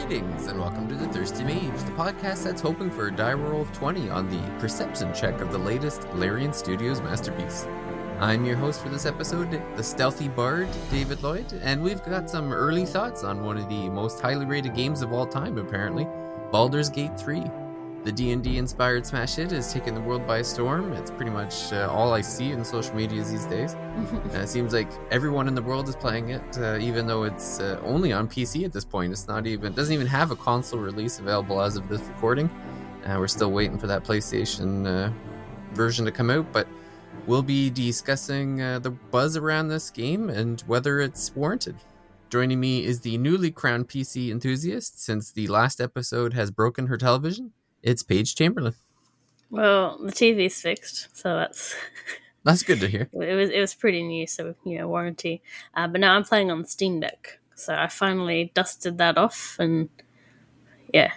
Greetings and welcome to the Thirsty Mage, the podcast that's hoping for a die roll of 20 on the perception check of the latest Larian Studios masterpiece. I'm your host for this episode, the stealthy bard, David Lloyd, and we've got some early thoughts on one of the most highly rated games of all time, apparently, Baldur's Gate 3. The D&D inspired smash hit has taken the world by storm. It's pretty much all I see in social media these days. It seems like everyone in the world is playing it, even though it's only on PC at this point. It doesn't even have a console release available as of this recording. We're still waiting for that PlayStation version to come out, but we'll be discussing the buzz around this game and whether it's warranted. Joining me is the newly crowned PC enthusiast since the last episode has broken her television. It's Paige Chamberlain. Well, the TV's fixed, so that's good to hear. It was pretty new, so warranty. But now I'm playing on the Steam Deck, so I finally dusted that off, and yeah.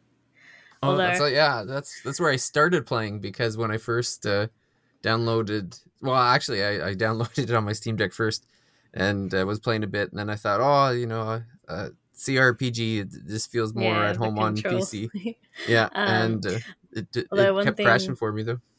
That's where I started playing, because when I first downloaded, I downloaded it on my Steam Deck first, and was playing a bit, and then I thought, CRPG, this feels more at home on PC. Yeah, and it kept crashing for me, though.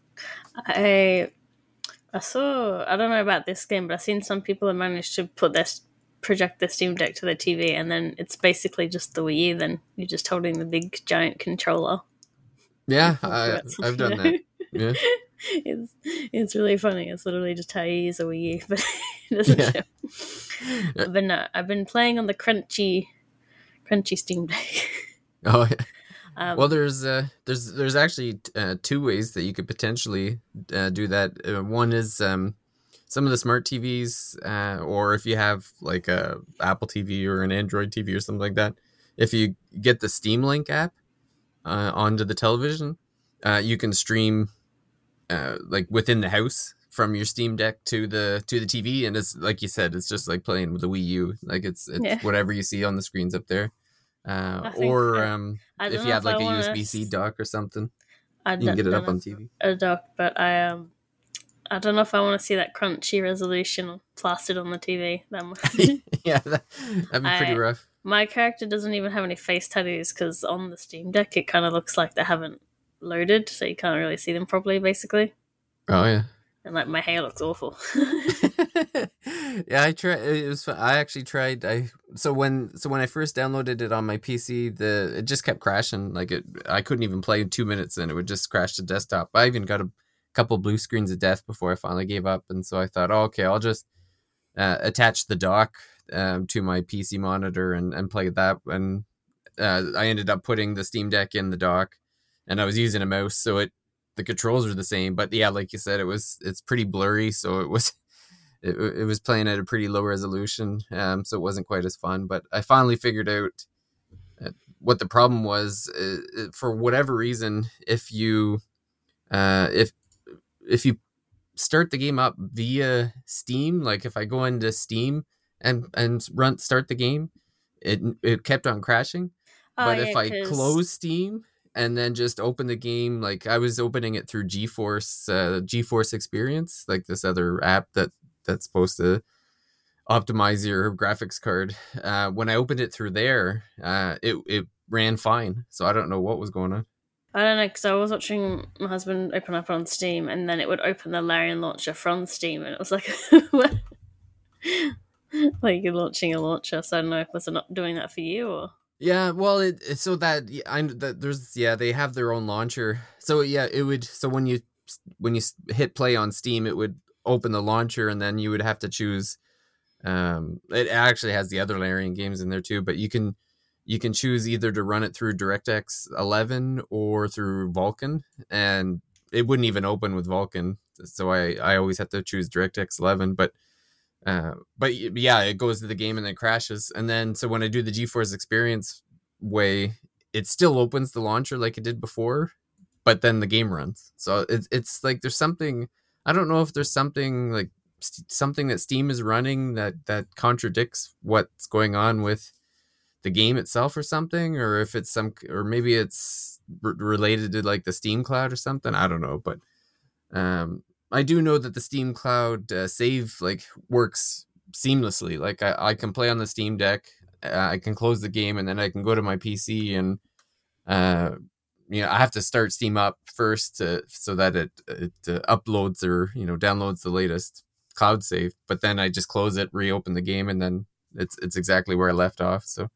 I saw, I don't know about this game, but I've seen some people have managed to project their Steam Deck to their TV, and then it's basically just the Wii U, then you're just holding the big giant controller. Yeah, I've done that. Yeah. It's really funny. It's literally just how you use a Wii U, but it doesn't show. But no, I've been playing on the crunchy Steam Deck. Oh yeah. Well, there's actually two ways that you could potentially do that. One is some of the smart TVs, or if you have like a Apple TV or an Android TV or something like that, if you get the Steam Link app onto the television, you can stream like within the house from your Steam Deck to the TV, and it's like you said, it's just like playing with the Wii U. Like it's whatever you see on the screens up there. If you have like a USB-C dock or something, you can get it up on TV. A dock, but I don't know if I want to see that crunchy resolution plastered on the TV. Yeah, that'd be pretty rough. My character doesn't even have any face tattoos, because on the Steam Deck it kind of looks like they haven't loaded, so you can't really see them properly, basically. Oh yeah. And like my hair looks awful. Yeah, I tried. It was fun. I actually tried. So when I first downloaded it on my PC, it just kept crashing. Like I couldn't even play in 2 minutes, and it would just crash the desktop. I even got a couple blue screens of death before I finally gave up. And so I thought, okay, I'll just attach the dock to my PC monitor and play that. And I ended up putting the Steam Deck in the dock, and I was using a mouse, so the controls are the same, but yeah, like you said, it's pretty blurry, so it was playing at a pretty low resolution, so it wasn't quite as fun. But I finally figured out what the problem was. For whatever reason, if you start the game up via Steam, like if I go into Steam and start the game, it kept on crashing. But if I close Steam and then just open the game, like I was opening it through GeForce Experience, like this other app that's supposed to optimize your graphics card. When I opened it through there, it ran fine. So I don't know what was going on. I don't know, because I was watching my husband open up on Steam, and then it would open the Larian launcher from Steam, and it was like, like you're launching a launcher. So I don't know if was it not doing that for you or. Yeah, well, they have their own launcher. So yeah, it would. So when you hit play on Steam, it would open the launcher, and then you would have to choose. It actually has the other Larian games in there too, but you can choose either to run it through DirectX 11 or through Vulkan, and it wouldn't even open with Vulkan. So I always have to choose DirectX 11, but yeah, it goes to the game and then crashes. And then, so when I do the GeForce Experience way, it still opens the launcher like it did before, but then the game runs. So it's like, there's something, I don't know if there's something like something that Steam is running that contradicts what's going on with the game itself or something, or if it's or maybe it's related to like the Steam Cloud or something. I don't know, but, I do know that the Steam Cloud save like works seamlessly. Like I can play on the Steam Deck I can close the game and then I can go to my PC and I have to start Steam up first so that it uploads or downloads the latest cloud save. But then I just close it, reopen the game, and then it's exactly where I left off. So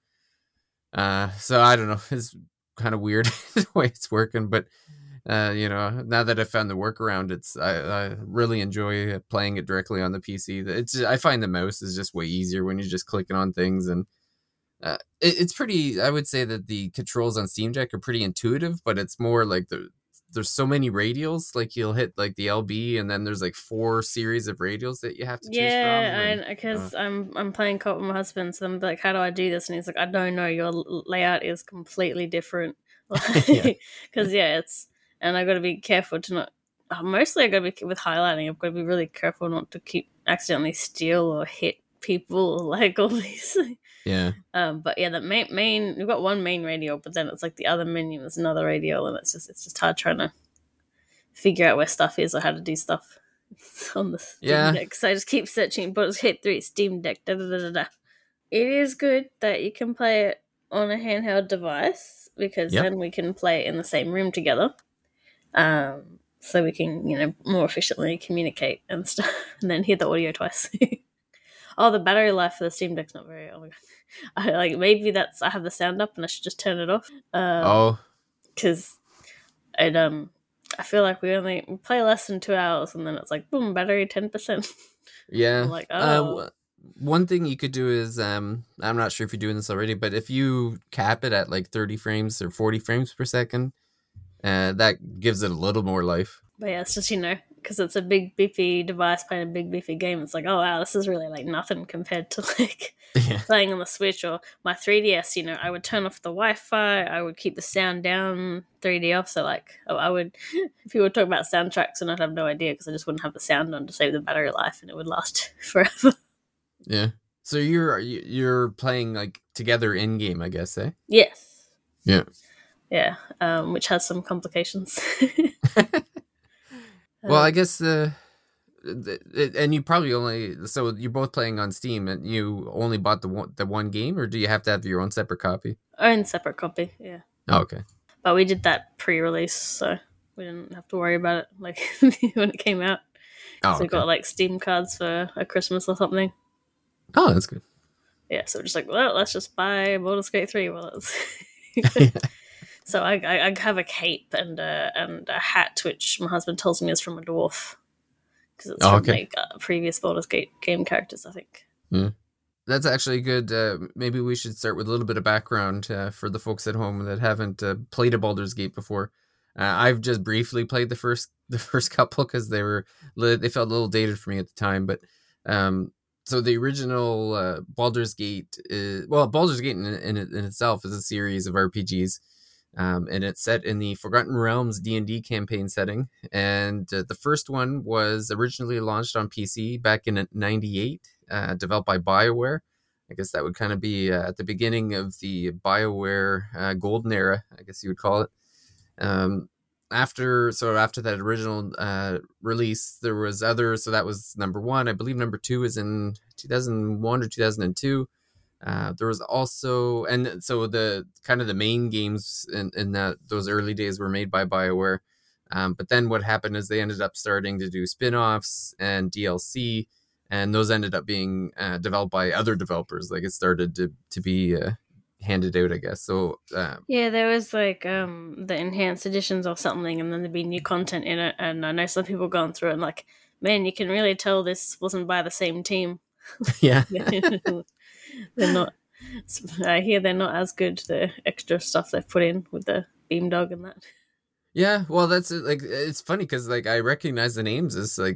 I don't know. It's kind of weird the way it's working, but now that I've found the workaround, I really enjoy playing it directly on the PC. I find the mouse is just way easier when you're just clicking on things, and it's pretty. I would say that the controls on Steam Deck are pretty intuitive, but it's more like there's so many radials. Like you'll hit like the LB, and then there's like 4 series of radials that you have to choose from. Yeah, because I'm playing co-op with my husband, so I'm like, how do I do this? And he's like, I don't know. Your layout is completely different. Because it's, and I got to be careful to not. Mostly, I got to be with highlighting. I've got to be really careful not to keep accidentally steal or hit people, like all these. Yeah. But yeah, the main we've got one main radio, but then it's like the other menu is another radio, and it's just hard trying to figure out where stuff is or how to do stuff on the Steam Deck. So I just keep searching. But hit 3 Steam Deck. Da da da da da. It is good that you can play it on a handheld device because then we can play it in the same room together. So we can more efficiently communicate and stuff, and then hear the audio twice. Oh, the battery life for the Steam Deck's not very. Oh my god! Maybe I have the sound up and I should just turn it off. Because it I feel like we play less than 2 hours and then it's like boom, battery 10%. Yeah. I'm like, oh. One thing you could do is I'm not sure if you're doing this already, but if you cap it at like 30 frames or 40 frames per second, that gives it a little more life. But yeah, it's just because it's a big beefy device playing a big beefy game. It's like, oh wow, this is really like nothing compared to like playing on the Switch or my 3DS. I would turn off the Wi-Fi, I would keep the sound down, 3D off. So like, I would, if you were talking about soundtracks, and I'd have no idea because I just wouldn't have the sound on to save the battery life, and it would last forever. Yeah. So you're playing like together in game, I guess, eh? Yes. Yeah. Yeah. Which has some complications. Well, I guess and you probably you're both playing on Steam, and you only bought the one game, or do you have to have your own separate copy? Own separate copy, yeah. Oh, okay. But we did that pre-release, so we didn't have to worry about it like when it came out. So we got like Steam cards for a Christmas or something. Oh, that's good. Yeah, so we're just like, well, let's just buy Baldur's Gate 3 while it's. So I have a cape and a hat, which my husband tells me is from a dwarf because it's from like previous Baldur's Gate game characters, I think. That's actually good. Maybe we should start with a little bit of background for the folks at home that haven't played a Baldur's Gate before. I've just briefly played the first couple because they felt a little dated for me at the time, but so the original Baldur's Gate Baldur's Gate in itself is a series of RPGs. And it's set in the Forgotten Realms D&D campaign setting. And the first one was originally launched on PC back in 98, developed by BioWare. I guess that would kind of be at the beginning of the BioWare golden era, I guess you would call it. After that original release, there was others. So that was number 1. I believe number 2 is in 2001 or 2002. There was also, and so the kind of the main games in those early days were made by BioWare. But then what happened is they ended up starting to do spin-offs and DLC, and those ended up being developed by other developers. Like it started to be handed out, I guess. So yeah, there was like the enhanced editions or something, and then there'd be new content in it. And I know some people going through it and like, man, you can really tell this wasn't by the same team. Yeah. They're not. I hear they're not as good. The extra stuff they've put in with the Beamdog and that. Yeah, well, that's like it's funny because like I recognize the names as like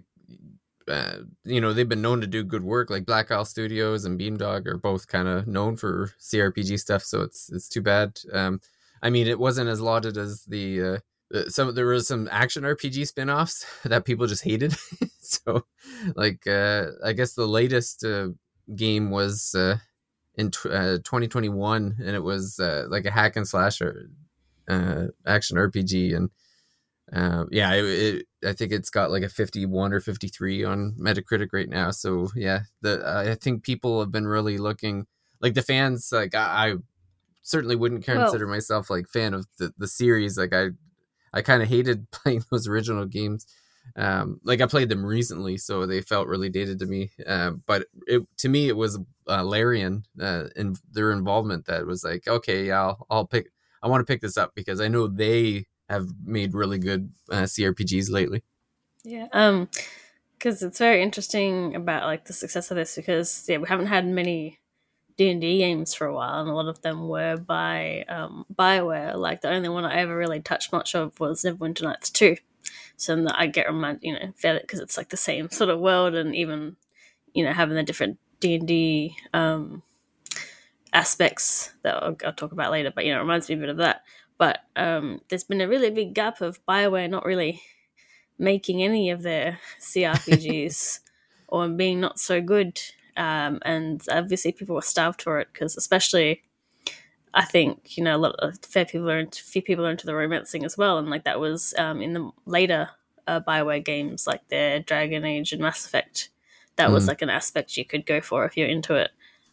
they've been known to do good work. Like Black Isle Studios and Beamdog are both kind of known for CRPG stuff, so it's too bad. I mean, it wasn't as lauded as there was some action RPG spin-offs that people just hated. So like I guess the latest game was in 2021, and it was like a hack and slash action RPG, and I think it's got like a 51 or 53 on Metacritic right now. So yeah, I think people have been really looking. like the fans, like I certainly wouldn't Well, consider myself like fan of the series. Like I kind of hated playing those original games. Like I played them recently, so they felt really dated to me. But to me, it was Larian and their involvement that was like, okay, yeah, I'll pick. I want to pick this up because I know they have made really good CRPGs lately. yeah. Because it's very interesting about like the success of this because yeah, we haven't had many D&D games for a while, and a lot of them were by Bioware. Like the only one I ever really touched much of was Neverwinter Nights 2. So that I get reminded, fair because it's like the same sort of world, and even having the different D&D aspects that I'll talk about later. But it reminds me a bit of that. But there's been a really big gap of Bioware not really making any of their CRPGs or being not so good. And obviously people were starved for it because especially I think a lot of few people are into the romancing as well, and like that was in the later Bioware games like their Dragon Age and Mass Effect. That was like an aspect you could go for if you're into it.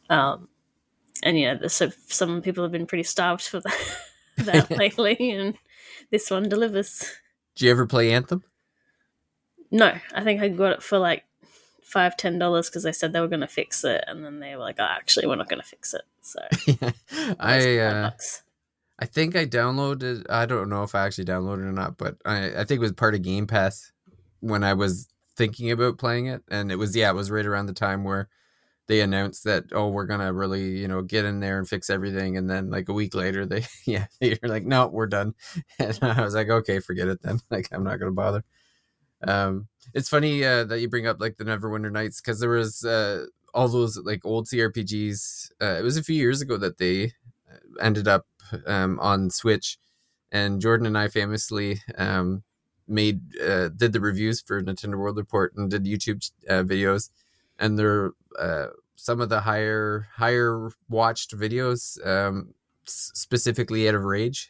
And so some people have been pretty starved for that lately, and this one delivers. Did you ever play Anthem? No, I think I got it for like $5-10 because they said they were going to fix it, and then they were like, "Oh, actually, we're not going to fix it." So I think I downloaded. I don't know if I actually downloaded it or not, but I think it was part of Game Pass when I was thinking about playing it, and it was right around the time where they announced that we're gonna really get in there and fix everything, and then like a week later they're like, no, we're done, and I was like, okay, forget it then. Like I'm not gonna bother. It's funny that you bring up like the Neverwinter Nights because there was all those like old CRPGs. It was a few years ago that they ended up on Switch, and Jordan and I famously did the reviews for Nintendo World Report and did YouTube videos, and they're some of the higher watched videos, specifically out of rage.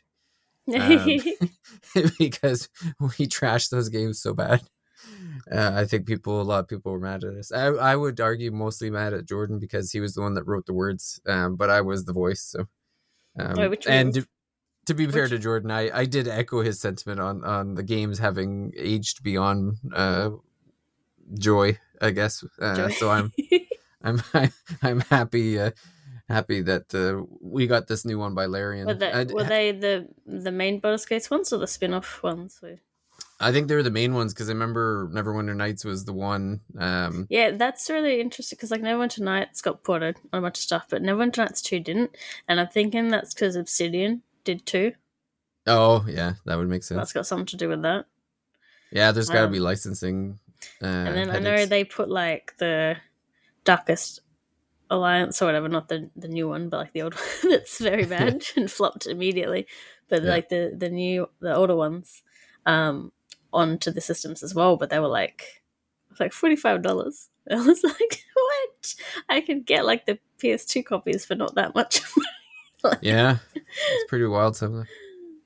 Because we trashed those games so bad. I think a lot of people were mad at us. I would argue mostly mad at Jordan because he was the one that wrote the words, but I was the voice. So, to be fair to Jordan, I did echo his sentiment on the games having aged beyond joy, I guess. So I'm happy. Happy that we got this new one by Larian. Were they the main Baldur's Gate ones or the spin-off ones? I think they were the main ones because I remember Neverwinter Nights was the one. Yeah, that's really interesting because like Neverwinter Nights got ported on a bunch of stuff, but Neverwinter Nights 2 didn't, and I'm thinking that's because Obsidian did too. Oh yeah, that would make sense. That's got something to do with that. Yeah, there's got to be licensing. And then headaches. I know they put like the Darkest Alliance or whatever, not the new one, but like the old one that's very bad and flopped immediately. But like the older ones onto the systems as well. But they were like $45. I was like, what? I could get like the PS2 copies for not that much. Yeah, it's pretty wild. Some of them.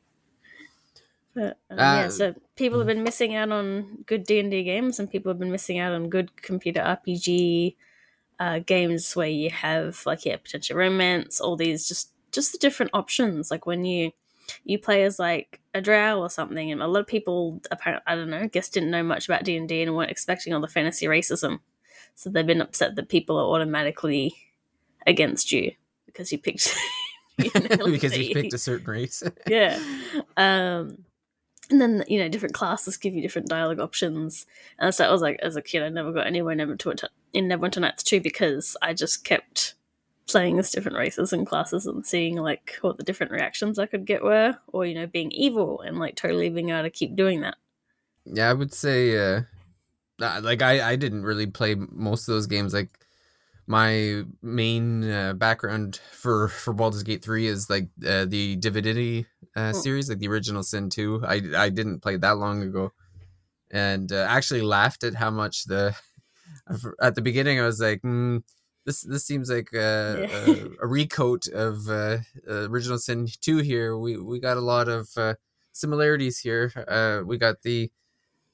But, so people have been missing out on good D&D games, and people have been missing out on good computer RPG games where you have potential romance, all these just the different options. Like when you play as like a drow or something, and a lot of people apparently, I don't know, I guess didn't know much about D&D and weren't expecting all the fantasy racism, so they've been upset that people are automatically against you because you picked because you picked a certain race. Yeah. And then different classes give you different dialogue options, and so I was like, as a kid, I never got anywhere in Neverwinter Nights 2 because I just kept playing as different races and classes and seeing like what the different reactions I could get were, or being evil and like totally being able to keep doing that. Yeah, I would say like I didn't really play most of those games. Like my main background for Baldur's Gate 3 is like the Divinity series, like the original Sin 2. I didn't play that long ago, and actually laughed at how much at the beginning I was like, this seems like a recoat of original Sin 2 here. We got a lot of similarities here. We got the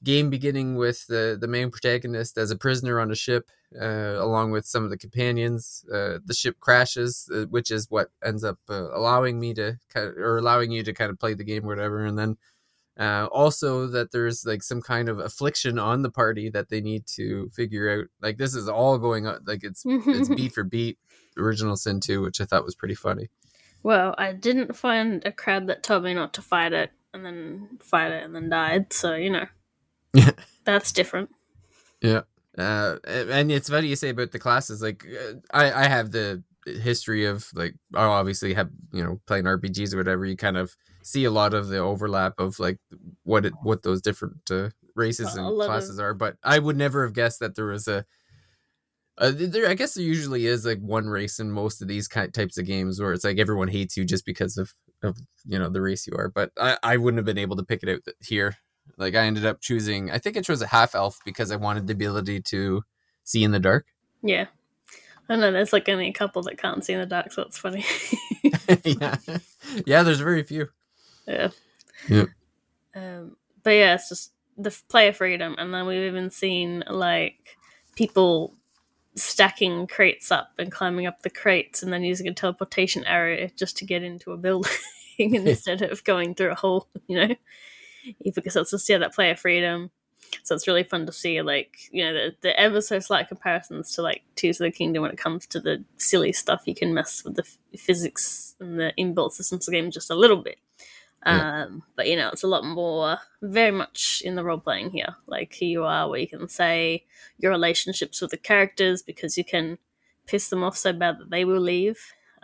game beginning with the main protagonist as a prisoner on a ship, along with some of the companions. The ship crashes, which is what ends up allowing me to or allowing you to kind of play the game or whatever. And then also that there's like some kind of affliction on the party that they need to figure out. Like this is all going on, like it's beat for beat original Sin 2, which I thought was pretty funny. Well, I didn't find a crab that told me not to fight it and then died, so Yeah. that's different. Yeah. And it's funny you say about the classes. Like, I have the history of like, I obviously have playing RPGs or whatever. You kind of see a lot of the overlap of like what those different races and classes are. But I would never have guessed that there was I guess there usually is like one race in most of these types of games where it's like everyone hates you just because of the race you are. But I wouldn't have been able to pick it out here. Like I ended up choosing, I think I chose a half elf because I wanted the ability to see in the dark. Yeah. I know there's like only a couple that can't see in the dark, so it's funny. Yeah, there's very few. Yeah. But yeah, it's just the player freedom, and then we've even seen like people stacking crates up and climbing up the crates and then using a teleportation area just to get into a building instead of going through a hole, because it's just that player freedom. So it's really fun to see like the ever so slight comparisons to like Tears of the Kingdom when it comes to the silly stuff. You can mess with the physics and the inbuilt systems of the game just a little bit. But it's a lot more very much in the role playing here, like who you are, where you can say your relationships with the characters because you can piss them off so bad that they will leave.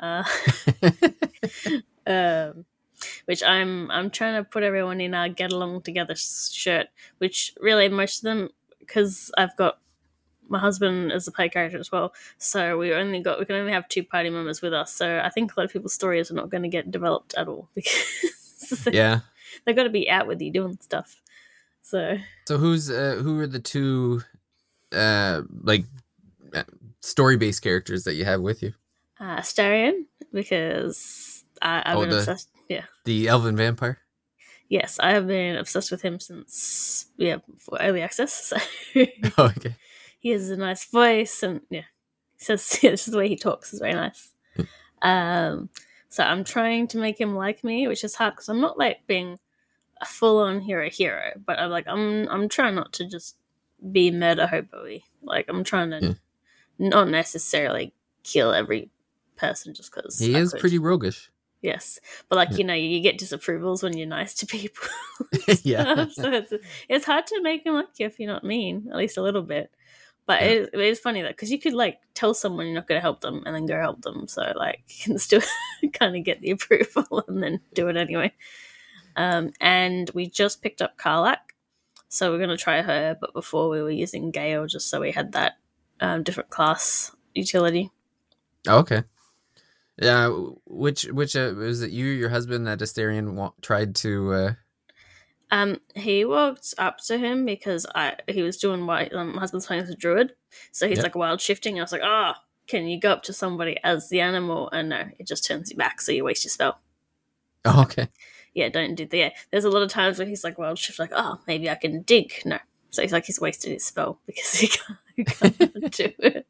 Which I'm trying to put everyone in our get along together shirt, which really most of them, because I've got my husband as a play character as well, so we can only have 2 party members with us. So I think a lot of people's stories are not going to get developed at all because they've got to be out with you doing stuff. So who are the 2 like story based characters that you have with you? Astarion, because I've been obsessed. Yeah, the elven vampire. Yes, I have been obsessed with him since for early access. So. Okay. He has a nice voice, and he says just the way he talks is very nice. So I'm trying to make him like me, which is hard because I'm not like being a full-on hero, but I'm trying not to just be murder hobo-y. Like I'm trying to not necessarily kill every person just because he is pretty roguish. Yes, but like you get disapprovals when you're nice to people. Yeah, so it's hard to make them like you if you're not mean, at least a little bit. But it is funny though, because you could like tell someone you're not going to help them and then go help them. So like you can still kind of get the approval and then do it anyway. And we just picked up Karlach, so we're going to try her. But before we were using Gale just so we had that different class utility. Okay. Yeah, which was it you or your husband that Astarion tried to... He walked up to him because he was doing what my husband's playing as a druid, so he's like wild shifting. I was like, can you go up to somebody as the animal? And no, it just turns you back, so you waste your spell. Oh, okay. Yeah, don't do that. Yeah, there's a lot of times where he's like wild shift, like, maybe I can dig. No, so he's wasted his spell because he can't do it.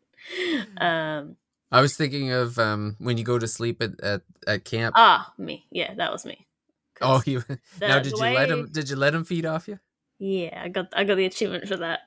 I was thinking of when you go to sleep at camp. Me. Yeah, that was me. Oh, now did you let him feed off you? Yeah, I got the achievement for that.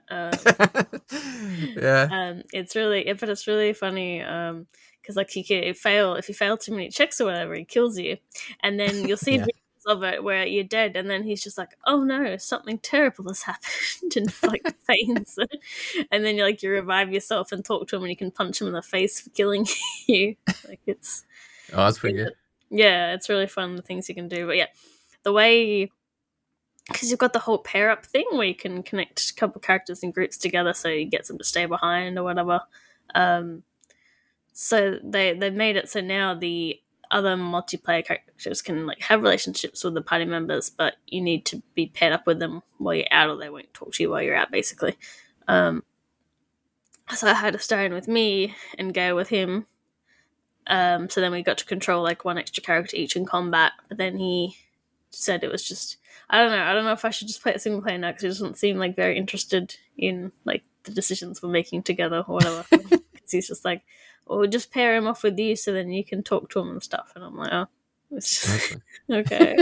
Yeah. It's really funny. Because like if you fail too many checks or whatever, he kills you, and then you'll see videos of it where you're dead, and then he's just like, "Oh no, something terrible has happened," and like faints, and then you revive yourself and talk to him, and you can punch him in the face for killing you. Like it's that's pretty good. Yeah, it's really fun the things you can do, but yeah, the way. Because you've got the whole pair up thing where you can connect a couple characters in groups together so you get them to stay behind or whatever. So they made it so now the other multiplayer characters can have relationships with the party members, but you need to be paired up with them while you're out, or they won't talk to you while you're out, basically. So I had Astarion with me and Gale with him. So then we got to control one extra character each in combat, but then he said it was just, I don't know. I don't know if I should just play it single player now, because he doesn't seem like very interested in like the decisions we're making together or whatever. Because he's just like, "Oh, we'll just pair him off with you, so then you can talk to him and stuff." And I'm like, "Oh, it's just okay."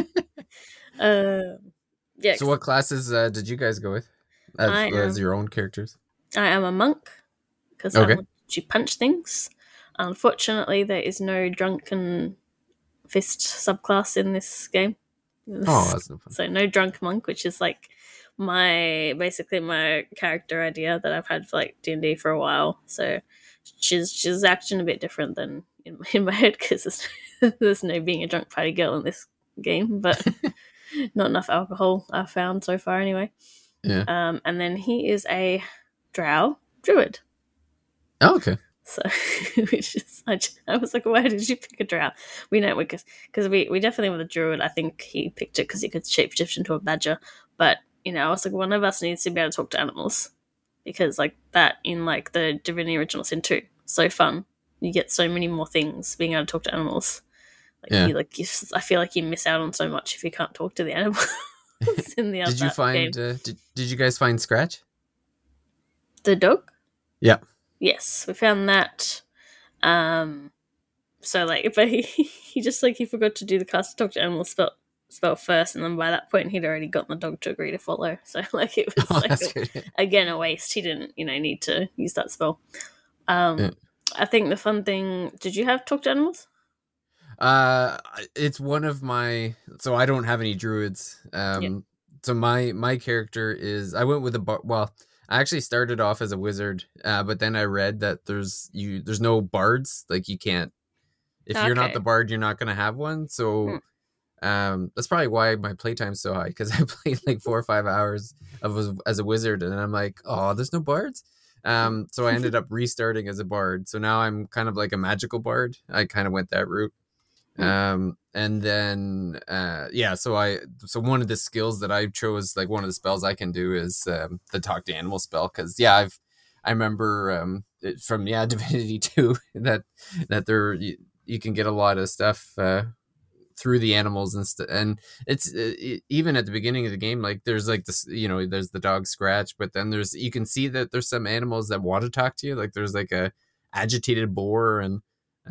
Yeah. So, what classes did you guys go with as your own characters? I am a monk because I want to punch things. Unfortunately, there is no drunken fist subclass in this game. Oh, that's no fun. So no drunk monk, which is like basically my character idea that I've had for like D&D for a while. So she's acting a bit different than in my head, because there's no being a drunk party girl in this game, but not enough alcohol I've found so far anyway. Yeah. And then he is a drow druid. Oh, okay. So, which is, I was like, why did you pick a drow? We know because we definitely with a druid. I think he picked it because he could shapeshift into a badger. But I was like, one of us needs to be able to talk to animals, because like that in like the Divinity Original Sin 2, so fun. You get so many more things being able to talk to animals. Like I feel like you miss out on so much if you can't talk to the animals in the other. Did you find? Did you guys find Scratch? The dog? Yeah. Yes, we found that. So like, but he just like he forgot to do the cast talk to animals spell first, and then by that point he'd already gotten the dog to agree to follow. So like it was again a waste. He didn't need to use that spell. I think the fun thing. Did you have talk to animals? It's one of my. So I don't have any druids. So my character is. I went with I actually started off as a wizard, but then I read that there's no bards. Like you can't, if you're not the bard, you're not going to have one. So that's probably why my playtime's so high, because I played like 4 or 5 hours as a wizard, and I'm like, oh, there's no bards. So I ended up restarting as a bard. So now I'm kind of like a magical bard. I kind of went that route. And then so one of the skills that I chose, like one of the spells I can do, is the talk to animal spell, because I remember from Divinity 2 that there you can get a lot of stuff through the animals and it's even at the beginning of the game, like there's like this, there's the dog Scratch, but then you can see that there's some animals that want to talk to you, like there's like a agitated boar and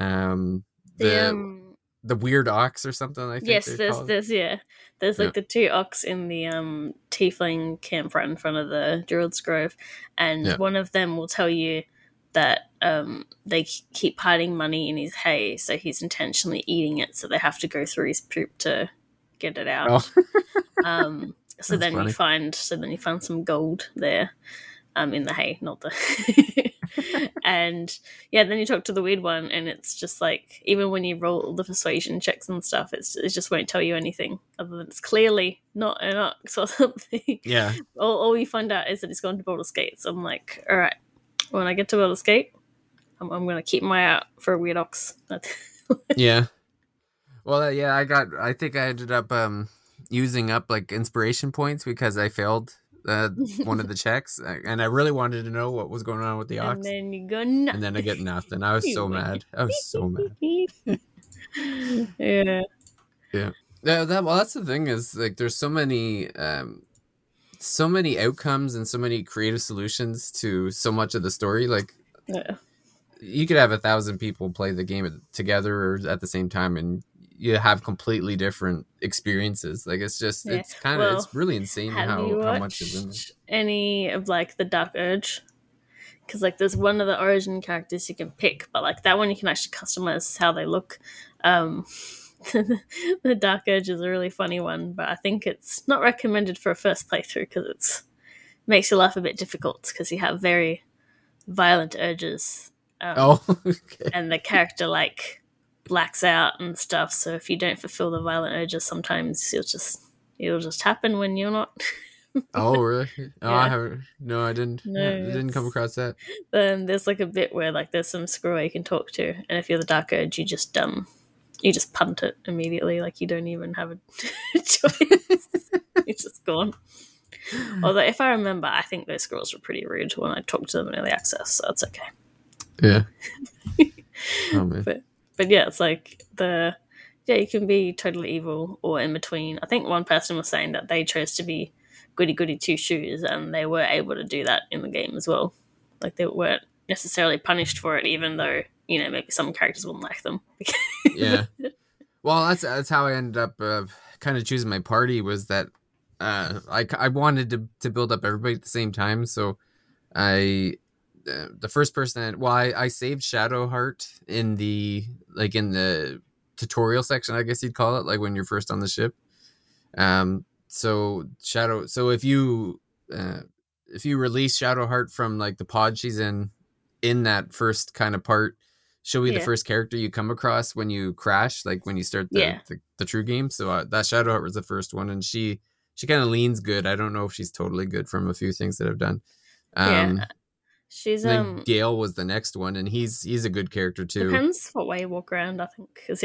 the weird ox or something, I think. Yes, there's like the 2 ox in the tiefling camp right in front of the Druid's Grove, and one of them will tell you that they keep hiding money in his hay, so he's intentionally eating it, so they have to go through his poop to get it out. So then you find some gold there in the hay, not the and then you talk to the weird one, and it's just like, even when you roll the persuasion checks and stuff, it just won't tell you anything other than it's clearly not an ox or something. All you find out is that it's gone to Baldur's Gate. So I'm like, all right, when I get to Baldur's Gate, I'm gonna keep my eye out for a weird ox. Well, I think I ended up using up like inspiration points because I failed one of the checks, and I really wanted to know what was going on with the ox. And then you go nothing. And then I get nothing. I was so mad. Yeah. Well, that's the thing, is like there's so many outcomes and so many creative solutions to so much of the story. Like you could have 1,000 people play the game together or at the same time, and you have completely different experiences. Like it's just it's really insane how much is in there. Any of like the Dark Urge? Because like there's one of the origin characters you can pick, but like that one you can actually customize how they look. The Dark Urge is a really funny one, but I think it's not recommended for a first playthrough because it makes your life a bit difficult, because you have very violent urges. And the character like blacks out and stuff, so if you don't fulfill the violent urges, sometimes it'll just happen when you're not. Oh really? I didn't come across that. Then there's like a bit where like there's some squirrel you can talk to, and if you're the Dark Urge, you just punt it immediately, like you don't even have a choice. It's just gone. Although if I remember, I think those squirrels were pretty rude when I talked to them in early access, so it's okay. Yeah. Oh man. But yeah, it's like Yeah, you can be totally evil or in between. I think one person was saying that they chose to be goody goody two shoes, and they were able to do that in the game as well. Like they weren't necessarily punished for it, even though maybe some characters wouldn't like them. Yeah. Well, that's how I ended up kind of choosing my party, was that I wanted to build up everybody at the same time. So I the first person, well, I saved Shadowheart in the tutorial section, I guess you'd call it, like when you're first on the ship. So if you release Shadowheart from like the pod she's in that first kind of part, she'll be the first character you come across when you crash, like when you start the true game. So that Shadowheart was the first one, and she kind of leans good. I don't know if she's totally good from a few things that I've done. She's Gale was the next one, and he's a good character too. Depends what way you walk around, I think, because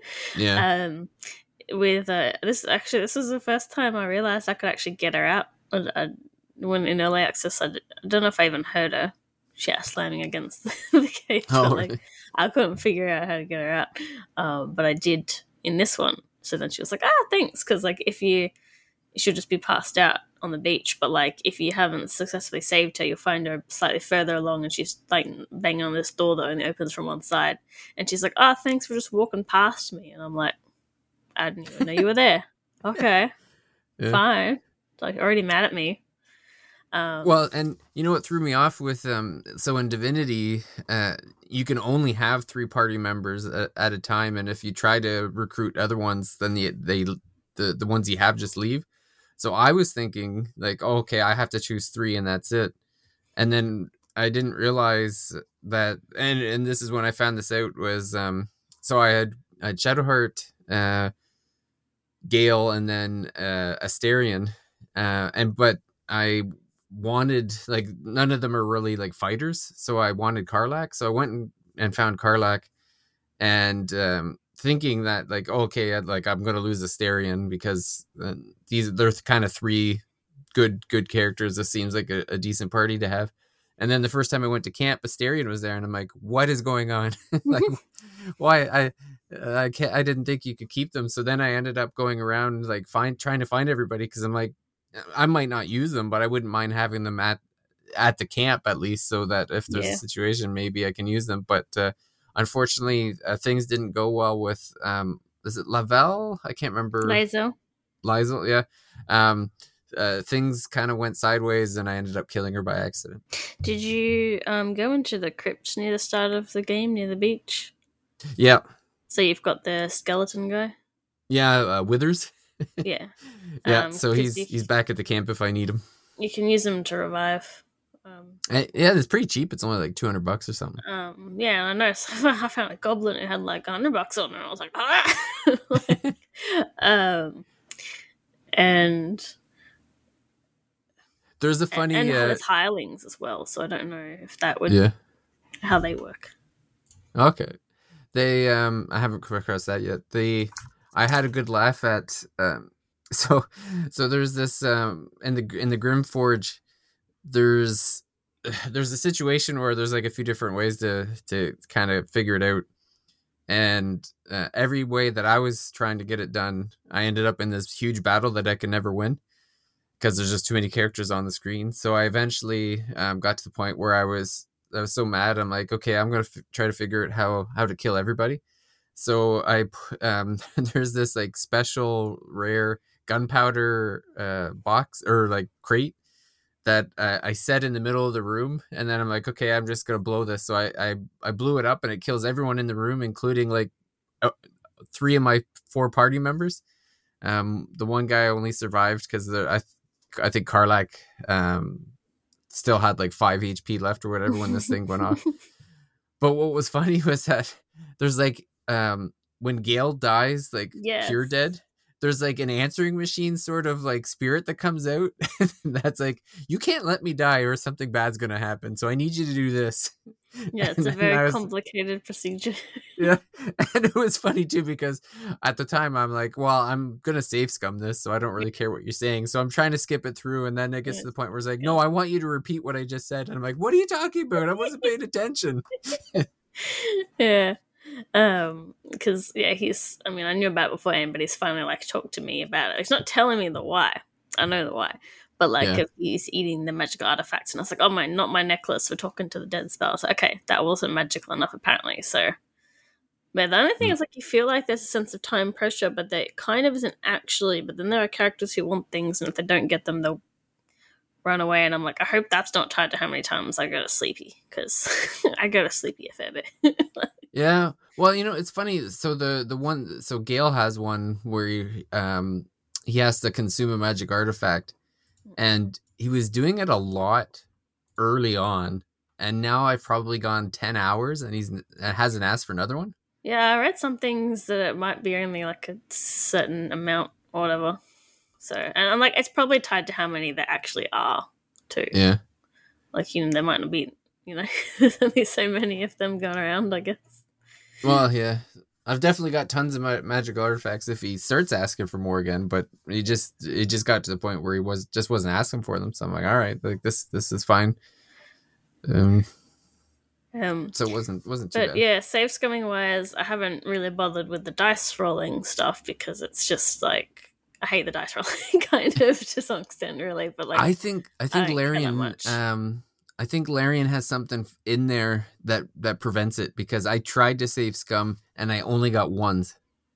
with this is the first time I realized I could actually get her out. When in early access, I don't know if I even heard her slamming against the cage. Really? I couldn't figure out how to get her out, but I did in this one. So then she was like, thanks, because like if she'll just be passed out on the beach, but like if you haven't successfully saved her, you'll find her slightly further along, and she's like banging on this door that only opens from one side, and she's like, thanks for just walking past me. And I'm like, I didn't even know you were there. Okay. Fine. Like already mad at me. Well, and you know what threw me off with so in Divinity, you can only have 3 party members at a time, and if you try to recruit other ones, then the ones you have just leave. So I was thinking like, okay, I have to choose 3 and that's it. And then I didn't realize that, and this is when I found this out, was so I had Shadowheart, Gale, and then Astarion, but I wanted, like, none of them are really like fighters, so I wanted Karlach. So I went and found Karlach, and thinking that like, okay, I'm gonna lose Astarion because there's kind of 3 good characters. This seems like a decent party to have. And then the first time I went to camp, Astarion was there, and I'm like, what is going on? Like, why I didn't think you could keep them. So then I ended up going around like trying to find everybody, because I'm like, I might not use them, but I wouldn't mind having them at the camp at least, so that if there's a situation, maybe I can use them. But unfortunately, things didn't go well with is it Lavelle? I can't remember. Lae'zel, yeah. Things kind of went sideways, and I ended up killing her by accident. Did you go into the crypt near the start of the game, near the beach? Yeah. So you've got the skeleton guy? Yeah, Withers. Yeah. Yeah, so he's back at the camp if I need him. You can use him to revive. Yeah, it's pretty cheap. It's only like $200 or something. Yeah, I know. So I found a goblin who had like $100 on it, and I was like, and there's a funny and there's hirelings as well. So I don't know if that would how they work. Okay, they I haven't come across that yet. I had a good laugh at so there's this in the Grimforge, there's a situation where there's like a few different ways to kind of figure it out, and every way that I was trying to get it done, I ended up in this huge battle that I could never win because there's just too many characters on the screen. So I eventually got to the point where I was so mad. I'm like, okay, I'm gonna try to figure out how to kill everybody. So I there's this like special rare gunpowder box or like crate that I set in the middle of the room, and then I'm like, okay, I'm just gonna blow this. So I blew it up, and it kills everyone in the room, including like 3 of my 4 party members. The one guy only survived because I think Karlach still had like 5 HP left or whatever when this thing went off. But what was funny was that there's like when Gale dies, like pure dead, there's like an answering machine sort of like spirit that comes out that's like, you can't let me die or something bad's gonna happen, so I need you to do this. Yeah, it's a very complicated procedure. Yeah, and it was funny too because at the time I'm like, well, I'm gonna save scum this, so I don't really care what you're saying, so I'm trying to skip it through, and then it gets to the point where it's like, no, I want you to repeat what I just said, and I'm like, what are you talking about? I wasn't paying attention. Yeah. Because yeah, he's. I mean, I knew about it beforehand, but he's finally like talked to me about it. He's not telling me the why. I know the why, but like Yeah. if he's eating the magical artifacts, and I was like, oh my, not my necklace. We're talking to the dead spells. Okay, that wasn't magical enough apparently. So, but the only thing Mm. is like you feel like there's a sense of time pressure, but they kind of isn't actually. But then there are characters who want things, and if they don't get them, they'll run away. And I'm like, I hope that's not tied to how many times I go to sleepy, because I go to sleepy a fair bit. Yeah. Well, it's funny. So the one, so Gale has one where he has to consume a magic artifact, and he was doing it a lot early on, and now I've probably gone 10 hours, and he's hasn't asked for another one. Yeah, I read some things that it might be only like a certain amount or whatever. So, and I'm like, it's probably tied to how many there actually are, too. Yeah. Like, there might not be, there's only so many of them going around, I guess. Well, yeah. I've definitely got tons of magic artifacts if he starts asking for more again, but it just got to the point where he wasn't asking for them. So I'm like, all right, like this is fine. So it wasn't too but bad. yeah, save scumming wise, I haven't really bothered with the dice rolling stuff because it's just like I hate the dice rolling kind of to some extent, really. But like, I think Larian, I think Larian has something in there that prevents it, because I tried to save scum and I only got ones.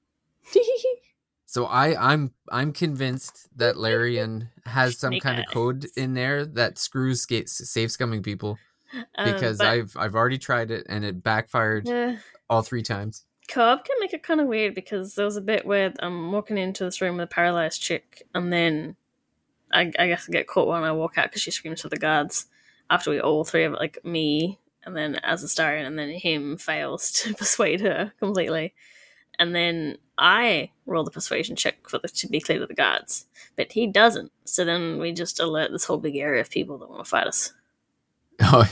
So I'm convinced that Larian has some kind of code in there that screws save scumming people, because I've already tried it and it backfired all 3 times. Co-op can make it kind of weird, because there was a bit where I'm walking into this room with a paralyzed chick, and then I guess I get caught when I walk out because she screams to the guards after we all three of it, like me and then Azastarian and then him fails to persuade her completely. And then I roll the persuasion check to be clear to the guards, but he doesn't. So then we just alert this whole big area of people that want to fight us. Oh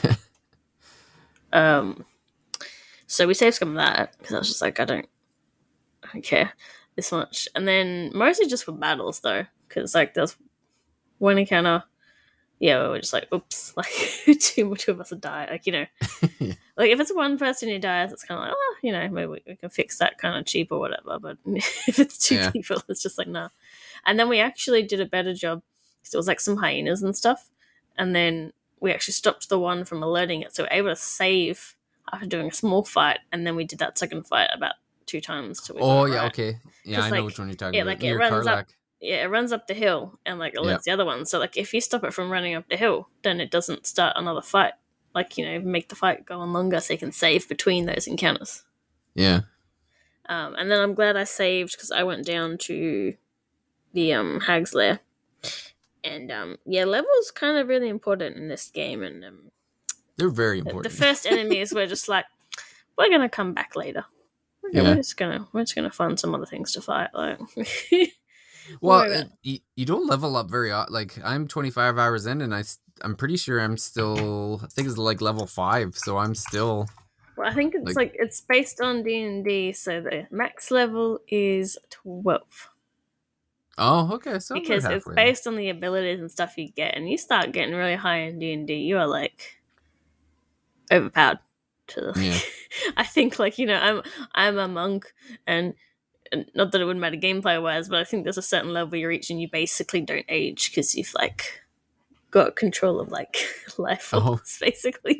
yeah. So we saved some of that because I was just like, I don't care this much. And then mostly just for battles though, because like there's one encounter, yeah, we're just like, oops, like two of us would die. Like, yeah. Like if it's one person who dies, it's kind of like, oh, maybe we can fix that kind of cheap or whatever. But if it's two people, it's just like, nah. And then we actually did a better job because it was like some hyenas and stuff. And then we actually stopped the one from alerting it. So we were able to save after doing a small fight. And then we did that second fight about 2 times. Oh, yeah, okay. Yeah, I know which one you're talking about. Like it runs up. Yeah, it runs up the hill and like alerts the other one. So like if you stop it from running up the hill, then it doesn't start another fight. Like, make the fight go on longer so you can save between those encounters. Yeah. And then I'm glad I saved because I went down to the Hag's Lair. And level's kind of really important in this game, and they're very important. The first enemies were just like, we're gonna come back later. We're just gonna find some other things to fight. Like, well, you don't level up very like I'm 25 hours in, and I'm pretty sure I'm still, I think it's like level 5, so I'm still. Well, I think it's like it's based on D&D, so the max level is 12. Oh, okay. So because it's based on the abilities and stuff you get, and you start getting really high in D&D, you are like overpowered. I think I'm a monk, and not that it wouldn't matter gameplay wise, but I think there's a certain level you reach and you basically don't age because you've like got control of like life force, basically.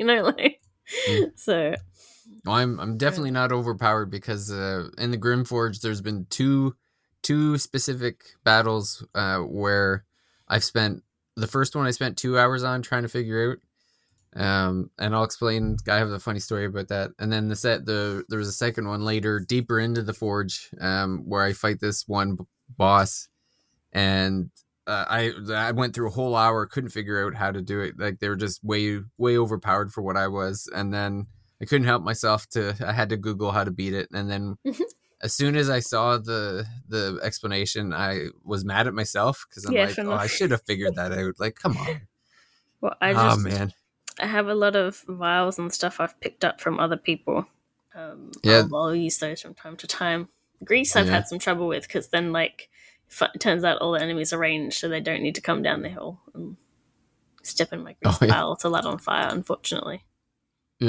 So. Well, I'm definitely not overpowered because in the Grimforge there's been two specific battles where I've spent, the first one I spent 2 hours on trying to figure out, and I'll explain. I have a funny story about that. And then there was a second one later, deeper into the forge, where I fight this one boss, and I went through a whole hour, couldn't figure out how to do it. Like they were just way overpowered for what I was, and then I couldn't help myself I had to Google how to beat it, and then. As soon as I saw the explanation, I was mad at myself because I'm I should have figured that out. Like, come on. Well, I have a lot of vials and stuff I've picked up from other people. I'll use those from time to time. Greece I've had some trouble with because then, like, it turns out all the enemies are ranged, so they don't need to come down the hill and step in my grease vial to light on fire, unfortunately. Yeah.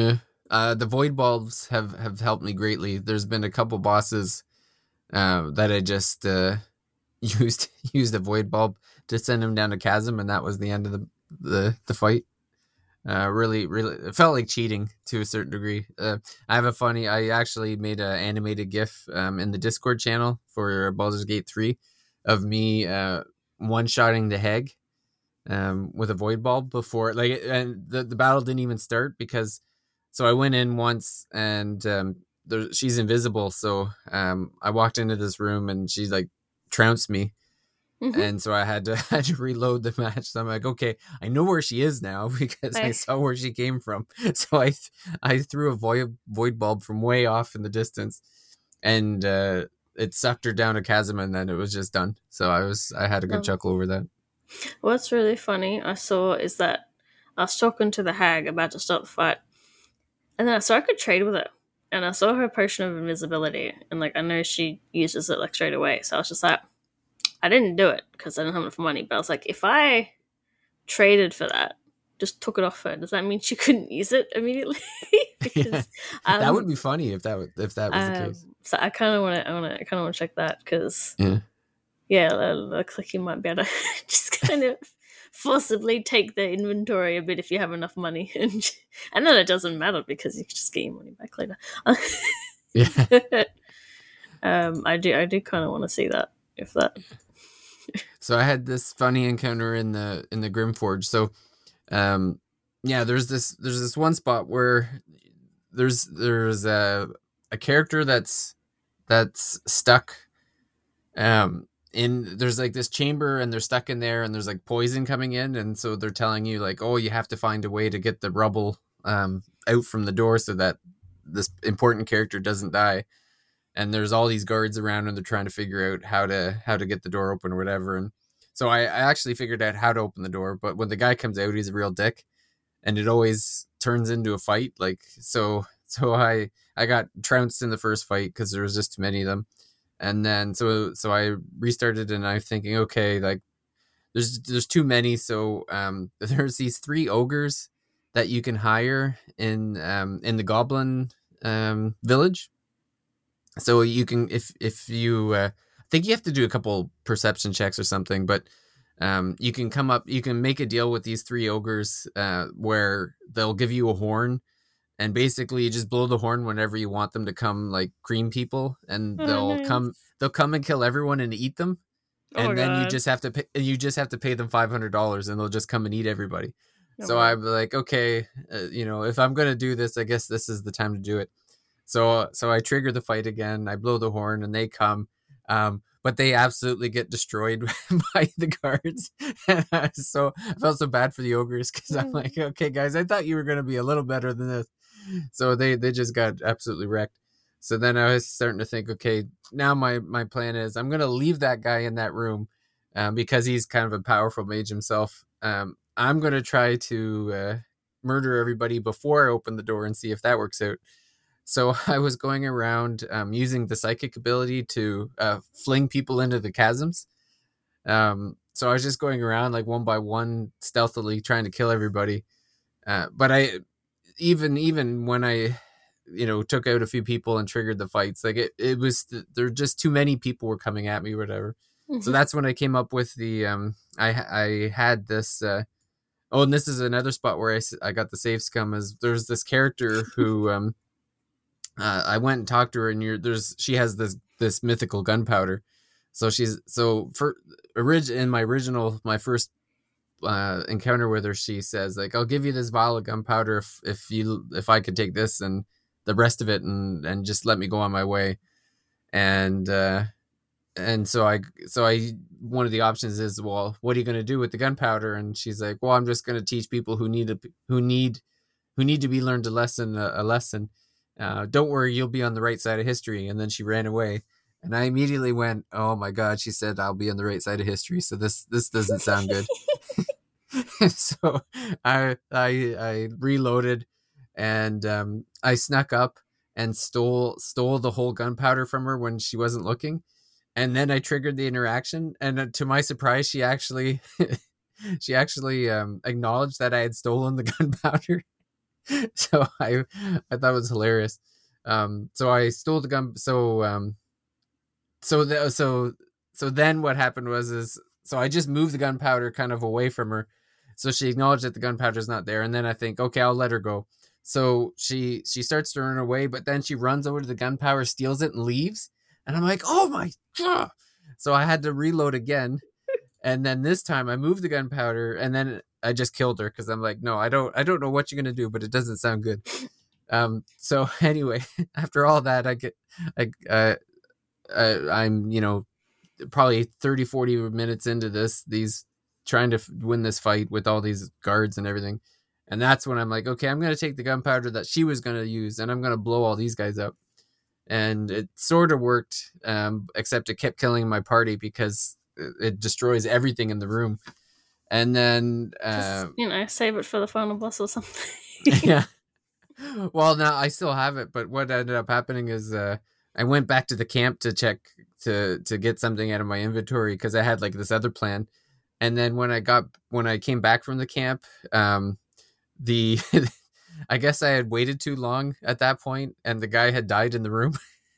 The void bulbs have helped me greatly. There's been a couple bosses that I just used a void bulb to send him down a chasm, and that was the end of the fight. Really, it felt like cheating to a certain degree. I actually made an animated GIF in the Discord channel for Baldur's Gate 3 of me one-shotting the Hag with a void bulb before, like, and the battle didn't even start because, so I went in once and she's invisible, so I walked into this room and she like trounced me. Mm-hmm. And so I had to reload the match. So I'm like, okay, I know where she is now because I saw where she came from. So I threw a void bulb from way off in the distance, and it sucked her down a chasm, and then it was just done. So I had a good chuckle over that. What's really funny I saw is that I was talking to the hag about to start the fight, and then I saw I could trade with her, and I saw her potion of invisibility, and like I know she uses it like straight away. So I was just like, I didn't do it because I didn't have enough money, but I was like, if I traded for that, just took it off her, does that mean she couldn't use it immediately? Because that would be funny if that was the case. So I kind of want to check that because it looks like you might be able to just kind of forcibly take the inventory a bit if you have enough money, and then it doesn't matter because you can just get your money back later. I do kind of want to see that if that. So I had this funny encounter in the Grimforge. So, there's this one spot where there's a character that's stuck. There's like this chamber and they're stuck in there and there's like poison coming in, and so they're telling you like, oh, you have to find a way to get the rubble out from the door so that this important character doesn't die. And there's all these guards around and they're trying to figure out how to get the door open or whatever. And so I actually figured out how to open the door, but when the guy comes out, he's a real dick, and it always turns into a fight. Like, so I got trounced in the first fight because there was just too many of them. And then so I restarted and I'm thinking, okay, like there's too many. So there's these 3 ogres that you can hire in the goblin village. So you can, if you, I think you have to do a couple perception checks or something, but you can make a deal with these 3 ogres where they'll give you a horn, and basically you just blow the horn whenever you want them to come, like cream people, and they'll come and kill everyone and eat them, and then you just have to pay them $500 and they'll just come and eat everybody. So I'm like, okay, if I'm gonna do this, I guess this is the time to do it. So I trigger the fight again. I blow the horn and they come, but they absolutely get destroyed by the guards. So I felt so bad for the ogres because I'm like, okay, guys, I thought you were going to be a little better than this. So they just got absolutely wrecked. So then I was starting to think, okay, now my plan is I'm going to leave that guy in that room because he's kind of a powerful mage himself. I'm going to try to murder everybody before I open the door and see if that works out. So I was going around using the psychic ability to fling people into the chasms. So I was just going around like one by one, stealthily trying to kill everybody. But I, even when I, took out a few people and triggered the fights, like it was, there just too many people were coming at me or whatever. Mm-hmm. So that's when I came up with the, I had this, and this is another spot where I got the save scum, is there's this character who, I went and talked to her, and she has this mythical gunpowder. So in my first encounter with her, she says like, I'll give you this vial of gunpowder if I could take this and the rest of it and just let me go on my way. And so I one of the options is, well, what are you going to do with the gunpowder? And she's like, well, I'm just going to teach people who need to be learned a lesson. Don't worry, you'll be on the right side of history. And then she ran away, and I immediately went, oh my god, she said I'll be on the right side of history, so this doesn't sound good. So I reloaded, and I snuck up and stole the whole gunpowder from her when she wasn't looking, and then I triggered the interaction, and to my surprise, she actually acknowledged that I had stolen the gunpowder. So I thought it was hilarious. So I stole the gun. So then what happened was is so I just moved the gunpowder kind of away from her, so she acknowledged that the gunpowder's not there, and then I think, okay, I'll let her go. So she starts to run away, but then she runs over to the gunpowder, steals it, and leaves. And I'm like, oh my god! So I had to reload again, and then this time I moved the gunpowder, and then I just killed her because I'm like, no, I don't know what you're gonna do, but it doesn't sound good. So anyway, after all that, I I'm probably 30-40 minutes into these trying to win this fight with all these guards and everything, and that's when I'm like, okay, I'm gonna take the gunpowder that she was gonna use, and I'm gonna blow all these guys up. And it sort of worked, except it kept killing my party because it destroys everything in the room. And then save it for the final boss or something. yeah, well, now I still have it, but what ended up happening is I went back to the camp to check to get something out of my inventory because I had like this other plan. And then when I came back from the camp, the I guess I had waited too long at that point, and the guy had died in the room.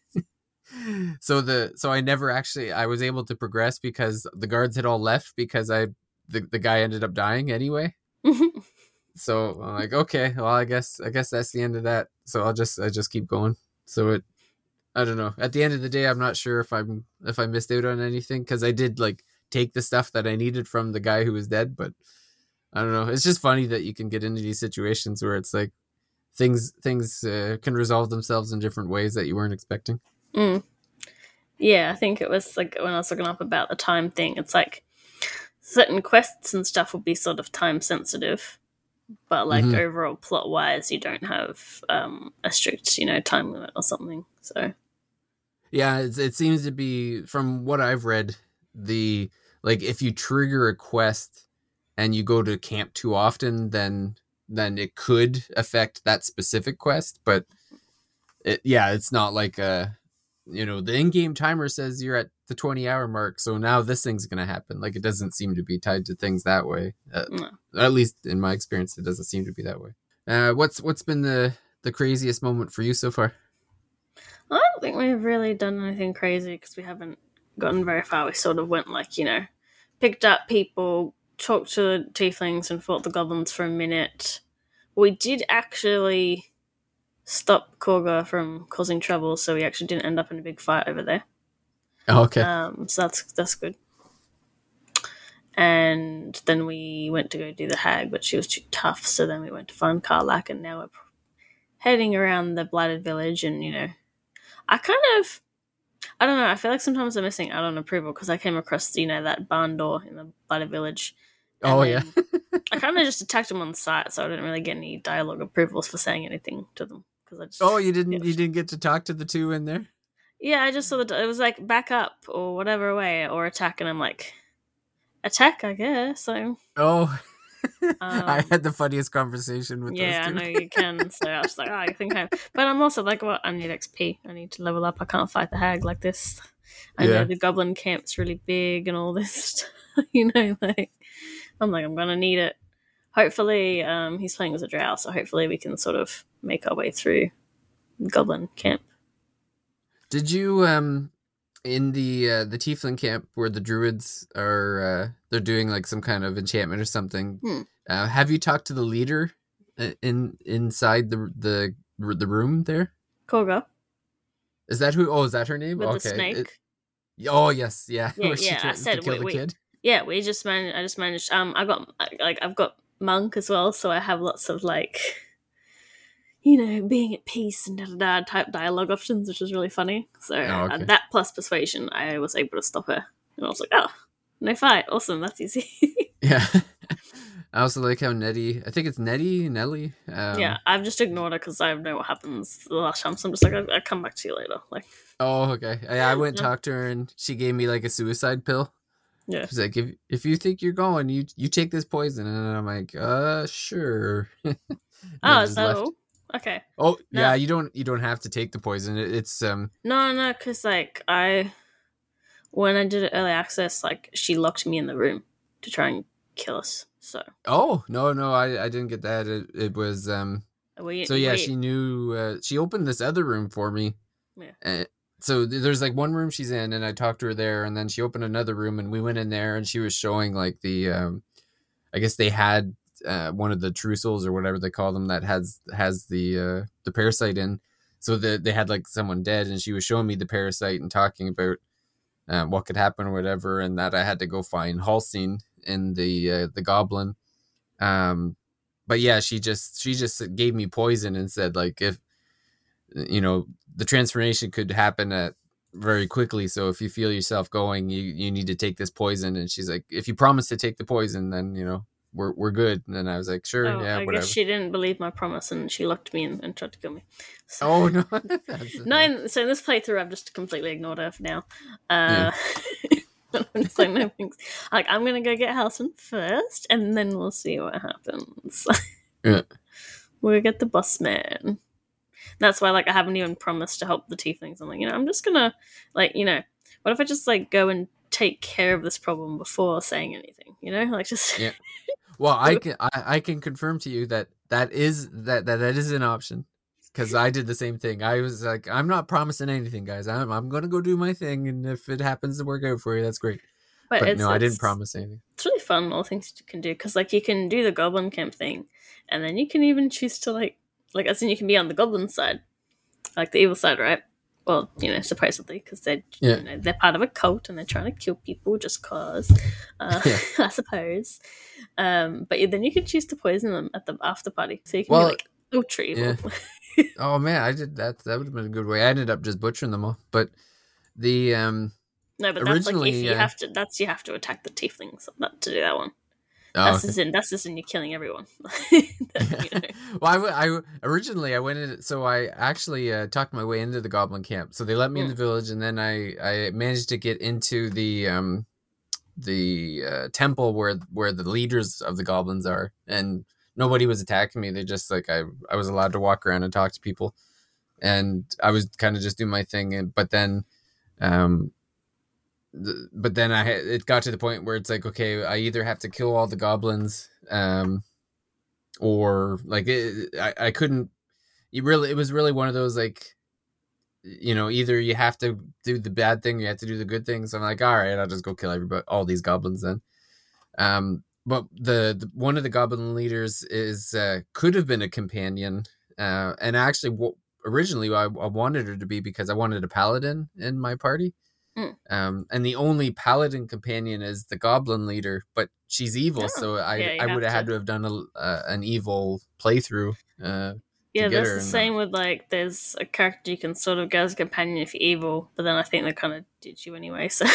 So I never actually I was able to progress because the guards had all left because the guy ended up dying anyway. So I'm like, okay, well, I guess that's the end of that. So I just keep going. So I don't know. At the end of the day, I'm not sure if I missed out on anything because I did like take the stuff that I needed from the guy who was dead, but I don't know. It's just funny that you can get into these situations where it's like things can resolve themselves in different ways that you weren't expecting. Mm. Yeah, I think it was like when I was looking up about the time thing, it's like certain quests and stuff will be sort of time sensitive, but like overall plot wise, you don't have a strict, time limit or something. So yeah, it seems to be, from what I've read, if you trigger a quest and you go to camp too often, then it could affect that specific quest. But it's not like the in-game timer says you're at the 20-hour mark, so now this thing's gonna happen. Like, it doesn't seem to be tied to things that way. no. At least in my experience, it doesn't seem to be that way. What's been the craziest moment for you so far? I don't think we've really done anything crazy because we haven't gotten very far. We sort of went picked up people, talked to the tieflings, and fought the goblins for a minute. We did actually stop Korga from causing trouble, so we actually didn't end up in a big fight over there. Oh, okay. So that's good. And then we went to go do the hag, but she was too tough, so then we went to find Karlach, and now we're heading around the Blighted Village, and I don't know, I feel like sometimes I'm missing out on approval because I came across, that barn door in the Blighted Village. Oh, yeah. I kind of just attacked them on the site, so I didn't really get any dialogue approvals for saying anything to them. You didn't get to talk to the two in there? Yeah, I just saw it was like back up or whatever way or attack, and I'm like, attack, I guess. So I had the funniest conversation with those two. I know you can. So I was like, I think but I'm also like, well, I need XP. I need to level up. I can't fight the hag like this. I know the goblin camp's really big and all this stuff. I'm gonna need it. Hopefully, he's playing as a drow, so hopefully we can sort of make our way through goblin camp. Did you in the tiefling camp where the druids are they're doing like some kind of enchantment or something? Have you talked to the leader inside the room there? Korga. Is that who? Oh, is that her name? With the snake. Yes, yeah. Yeah. I said kill the kid. Yeah, I just managed. I've got monk as well, so I have lots of being at peace and da-da-da type dialogue options, which is really funny. So that plus persuasion, I was able to stop her. And I was like, oh, no fight. Awesome, that's easy. Yeah. I also like how Nelly, Nelly. I've just ignored her because I know what happens the last time, so I'm just like, I'll come back to you later. Oh, okay. I went and talked to her, and she gave me like a suicide pill. Yeah. She's like, if you think you're going, you take this poison. And I'm like, sure. Oh, is that all? Okay. Oh, no. Yeah, you don't have to take the poison. It's No, because when I did it early access, she locked me in the room to try and kill us. So. Oh, no, I didn't get that. It was We So yeah, we she knew. She opened this other room for me. yeah. So there's like one room she's in, and I talked to her there, and then she opened another room, and we went in there, and she was showing like the. I guess they had one of the trussels or whatever they call them that has the parasite in. So they had like someone dead, and she was showing me the parasite and talking about what could happen or whatever, and that I had to go find Halcyon in the goblin. But yeah, she just gave me poison and said like if the transformation could happen at very quickly. So if you feel yourself going, you need to take this poison. And she's like, if you promise to take the poison, then we're good. And then I was like, sure, Oh, yeah, I guess whatever. she didn't believe my promise and she locked me in and tried to kill me. So, Oh no, so in this playthrough, I've just completely ignored her for now. Yeah. I'm just like, no thanks. Like, I'm gonna go get Halcyon first, and then we'll see what happens. Yeah. We'll get the boss man. That's why, like, I haven't even promised to help the tieflings. I'm like, I'm just gonna, like, what if I just like go and take care of this problem before saying anything? Like just Yeah. Well, I can confirm to you that is an option, because I did the same thing. I was like, I'm not promising anything, guys. I'm gonna go do my thing, and if it happens to work out for you, that's great. But no, I didn't promise anything. It's really fun, all the things you can do, because like you can do the goblin camp thing, and then you can even choose to like as in you can be on the goblin side, like the evil side, right? Well, supposedly, because they're they're part of a cult and they're trying to kill people just cause, I suppose. But then you could choose to poison them at the after party, so you can be like ultra evil. Yeah. Oh man, I did that. That would have been a good way. I ended up just butchering them all, but the no, but that's like if you have to. That's you have to attack the tieflings to do that one. That's as in you're killing everyone. Well, I originally I went in, so I actually talked my way into the goblin camp. So they let me in the village, and then I managed to get into the temple where the leaders of the goblins are, and nobody was attacking me. They just like I was allowed to walk around and talk to people, and I was kind of just doing my thing. But then it got to the point where it's like, okay, I either have to kill all the goblins, or like I couldn't. It was really one of those like, either you have to do the bad thing, or you have to do the good thing. So I'm like, all right, I'll just go kill all these goblins then. But the one of the goblin leaders could have been a companion, and actually, originally I wanted her to be, because I wanted a paladin in my party. And the only paladin companion is the goblin leader, but she's evil, so I would have had to have done an evil playthrough. Yeah, that's the same with like there's a character you can sort of go as a companion if you're evil, but then I think they kind of did you anyway. So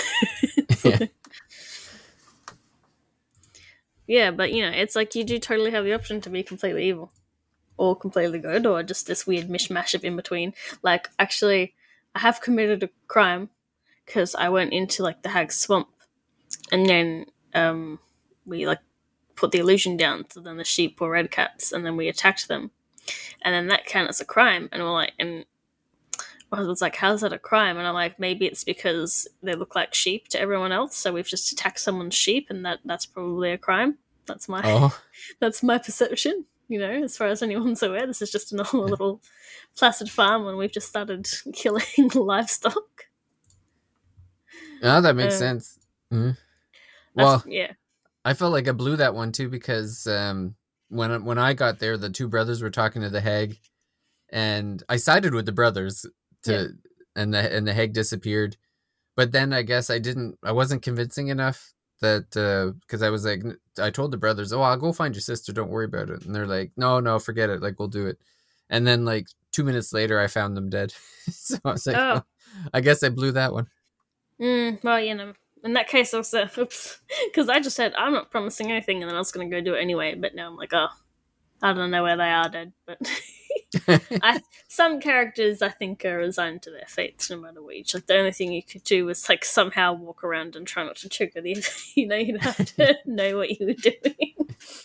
yeah, but it's like you do totally have the option to be completely evil, or completely good, or just this weird mishmash of in between. Like, actually, I have committed a crime, because I went into like the hag swamp, and then we like put the illusion down, so then the sheep were red cats, and then we attacked them, and then that counted as a crime. And we're like, and my husband's like, how's that a crime? And I'm like, maybe it's because they look like sheep to everyone else, so we've just attacked someone's sheep, and that's probably a crime. That's my that's my perception. As far as anyone's aware, this is just a little placid farm, and we've just started killing livestock. Yeah, that makes sense. Mm-hmm. Well, yeah, I felt like I blew that one too, because when I got there, the two brothers were talking to the hag, and I sided with the brothers and the hag disappeared. But then I guess I wasn't convincing enough, that because I was like, I told the brothers, oh, I'll go find your sister, don't worry about it. And they're like, no, forget it, like, we'll do it. And then like 2 minutes later, I found them dead. So I was like, well, I guess I blew that one. Well, in that case, also, oops, because I just said I'm not promising anything, and then I was going to go do it anyway. But now I'm like, I don't know where they are dead. But some characters I think are resigned to their fates, no matter which. Like, the only thing you could do was like somehow walk around and try not to trigger the. You'd have to know what you were doing.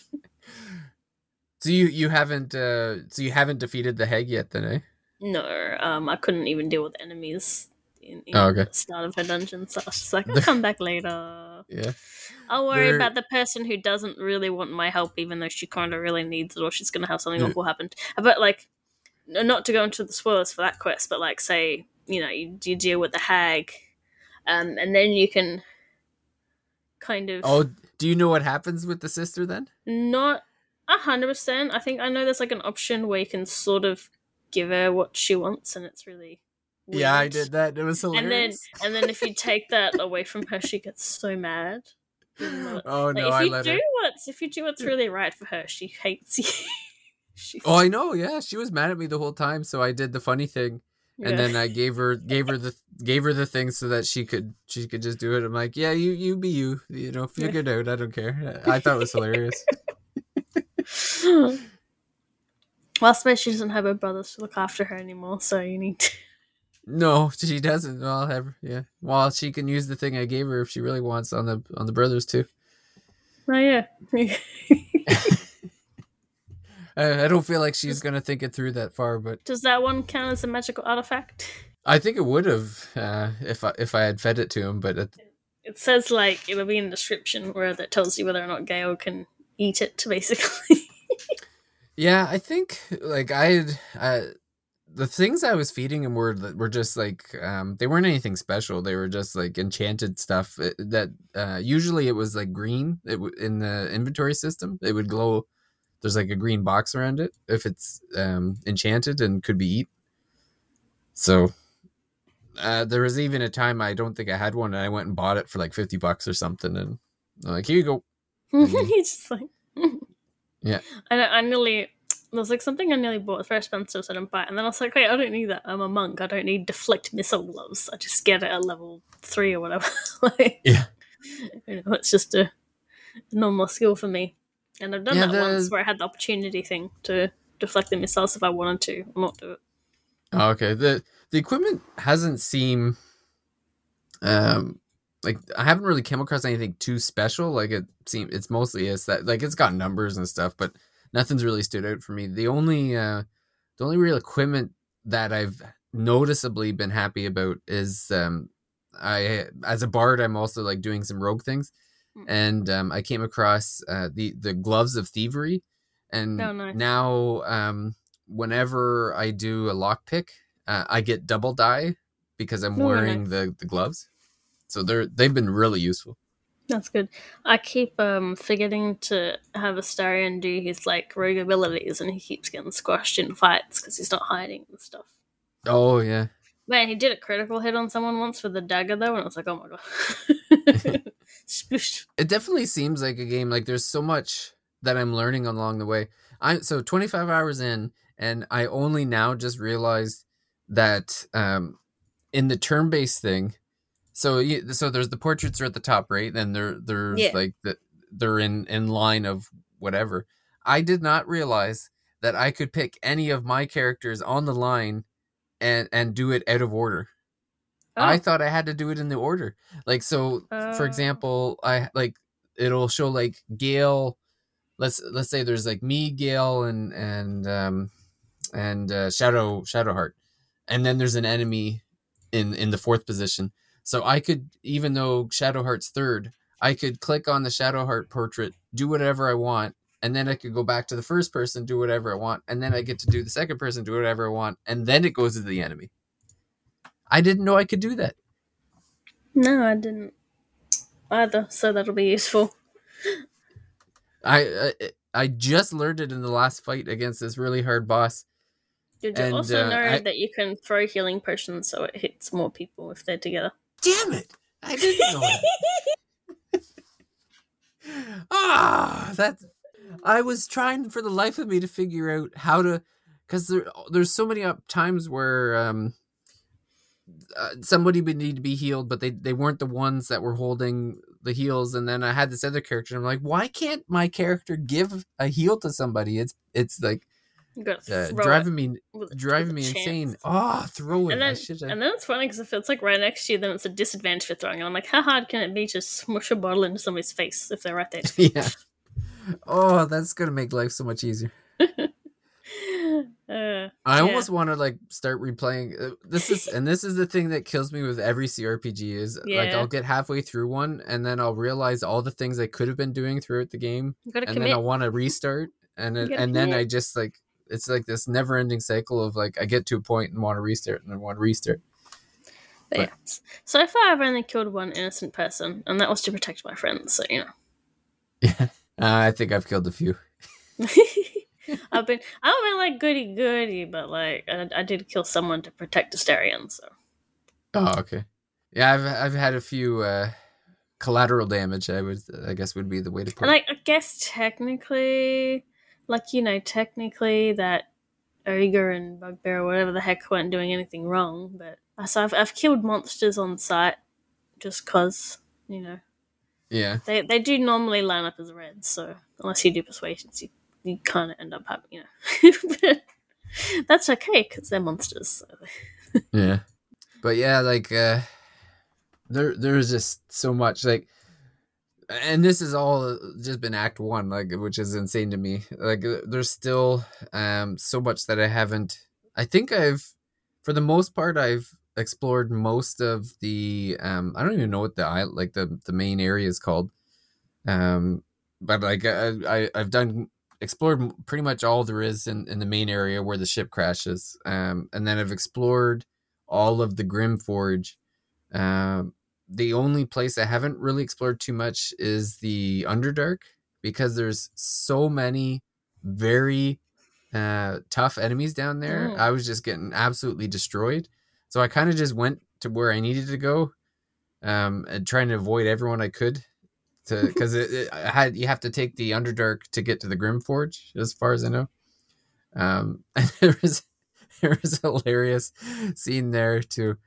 So you haven't defeated the hag yet, then, eh? No, I couldn't even deal with enemies Oh, the okay. start of her dungeon. So I was just like, I'll come back later. Yeah. I'll worry There. about the person who doesn't really want my help, even though she kind of really needs it, or she's going to have something awful happen. But like, not to go into the spoilers for that quest, but like, say you deal with the hag, and then you can kind of Oh, do you know what happens with the sister then? not 100%. I think I know there's like an option where you can sort of give her what she wants, and it's really weird. Yeah, I did that. It was And hilarious. then if you take that away from her, she gets so mad. Oh no, If I you let do her. what's really right for her, she hates you. Oh, I know. Yeah, she was mad at me the whole time, so I did the funny thing, and Yeah. then I gave her the thing so that she could just do it. I'm like, yeah, you be you, figure it out. I don't care. I thought it was hilarious. Well, I suppose she doesn't have her brothers to look after her anymore, so you need to. No, she doesn't. Well, I'll have her. Yeah. Well, she can use the thing I gave her if she really wants on the brothers too. Oh yeah. I don't feel like she's gonna think it through that far, but Does that one count as a magical artifact? I think it would have if I had fed it to him. But It says like it'll be in the description where that tells you whether or not Gale can eat it, basically. yeah, I think like the things I was feeding him were just like they weren't anything special. They were just like enchanted stuff that usually it was like green. In the inventory system, it would glow. There's like a green box around it if it's enchanted and could be eaten. So there was even a time I don't think I had one, and I went and bought it for like $50 or something, and I'm like, here you go. He's just like, yeah. I nearly. There's like something I nearly bought. It's very expensive, so I didn't buy it. And then I was like, wait, I don't need that. I'm a monk. I don't need deflect missile gloves. I just get it at level 3 or whatever. Like, Yeah. It's just a normal skill for me. And I've done that once where I had the opportunity thing to deflect the missiles if I wanted to, or not do it. Oh, okay. The equipment hasn't seemed like I haven't really come across anything too special. Like it's mostly that like it's got numbers and stuff, but nothing's really stood out for me. The only real equipment that I've noticeably been happy about is I as a bard I'm also like doing some rogue things, and I came across the gloves of thievery, and nice. now whenever I do a lockpick, I get double die because I'm wearing nice. the gloves. So they've been really useful. That's good. I keep forgetting to have Astarion do his like rogue abilities, and he keeps getting squashed in fights because he's not hiding and stuff. Oh yeah. Man, he did a critical hit on someone once with the dagger though, and I was like, oh my god. It definitely seems like a game. Like there's so much that I'm learning along the way. So 25 hours in, and I only now just realized that in the turn-based thing. So there's the portraits are at the top, right? And there's like they're in line of whatever. I did not realize that I could pick any of my characters on the line and do it out of order. Oh. I thought I had to do it in the order. Like so, for example, I like it'll show like Gale. Let's say there's like me, Gale, and Shadowheart, and then there's an enemy in the 4th position. So I could, even though Shadowheart's 3rd, I could click on the Shadowheart portrait, do whatever I want, and then I could go back to the first person, do whatever I want, and then I get to do the second person, do whatever I want, and then it goes to the enemy. I didn't know I could do that. No, I didn't either, so that'll be useful. I just learned it in the last fight against this really hard boss. Did you also know that you can throw healing potions so it hits more people if they're together? Damn it! I didn't know that. I was trying for the life of me to figure out how to, because there's so many times where somebody would need to be healed, but they weren't the ones that were holding the heals, and then I had this other character, and I'm like, why can't my character give a heal to somebody? It's like driving me insane. Oh, throw it! And then it's funny because if it's like right next to you, then it's a disadvantage for throwing. And I'm like, how hard can it be to smush a bottle into somebody's face if they're right there? Yeah. Oh, that's gonna make life so much easier. I Yeah. almost want to like start replaying. This is the thing that kills me with every CRPG is like Yeah. I'll get halfway through one and then I'll realize all the things I could have been doing throughout the game, You gotta and then commit. I'll want to restart, You gotta and then I commit. just like it's like this never-ending cycle of like I get to a point and want to restart and I want to restart. But But yeah. So far, I've only killed one innocent person, and that was to protect my friends. So you yeah, I think I've killed a few. know. I don't mean like goody goody, but like I did kill someone to protect Asterion. So Oh, okay. Yeah, I've had a few collateral damage. I guess would be the way to put and it. I guess technically, like technically that ogre and bugbear or whatever the heck weren't doing anything wrong. But so I've killed monsters on site just cause Yeah. they do normally line up as reds. So unless you do persuasions, you kind of end up having but that's okay because they're monsters. So. Yeah. But yeah, like there's just so much like, and this is all just been act 1, like, which is insane to me. Like there's still so much that I haven't. I think I've, for the most part, I've explored most of the I don't even know what the main area is called. But like I've done explored pretty much all there is in the main area where the ship crashes. And then I've explored all of the Grimforge. um the only place I haven't really explored too much is the Underdark, because there's so many very tough enemies down there. Mm. I was just getting absolutely destroyed, so I kind of just went to where I needed to go, and trying to avoid everyone I could, to because you have to take the Underdark to get to the Grimforge, as far as I know. And there was a hilarious scene there too.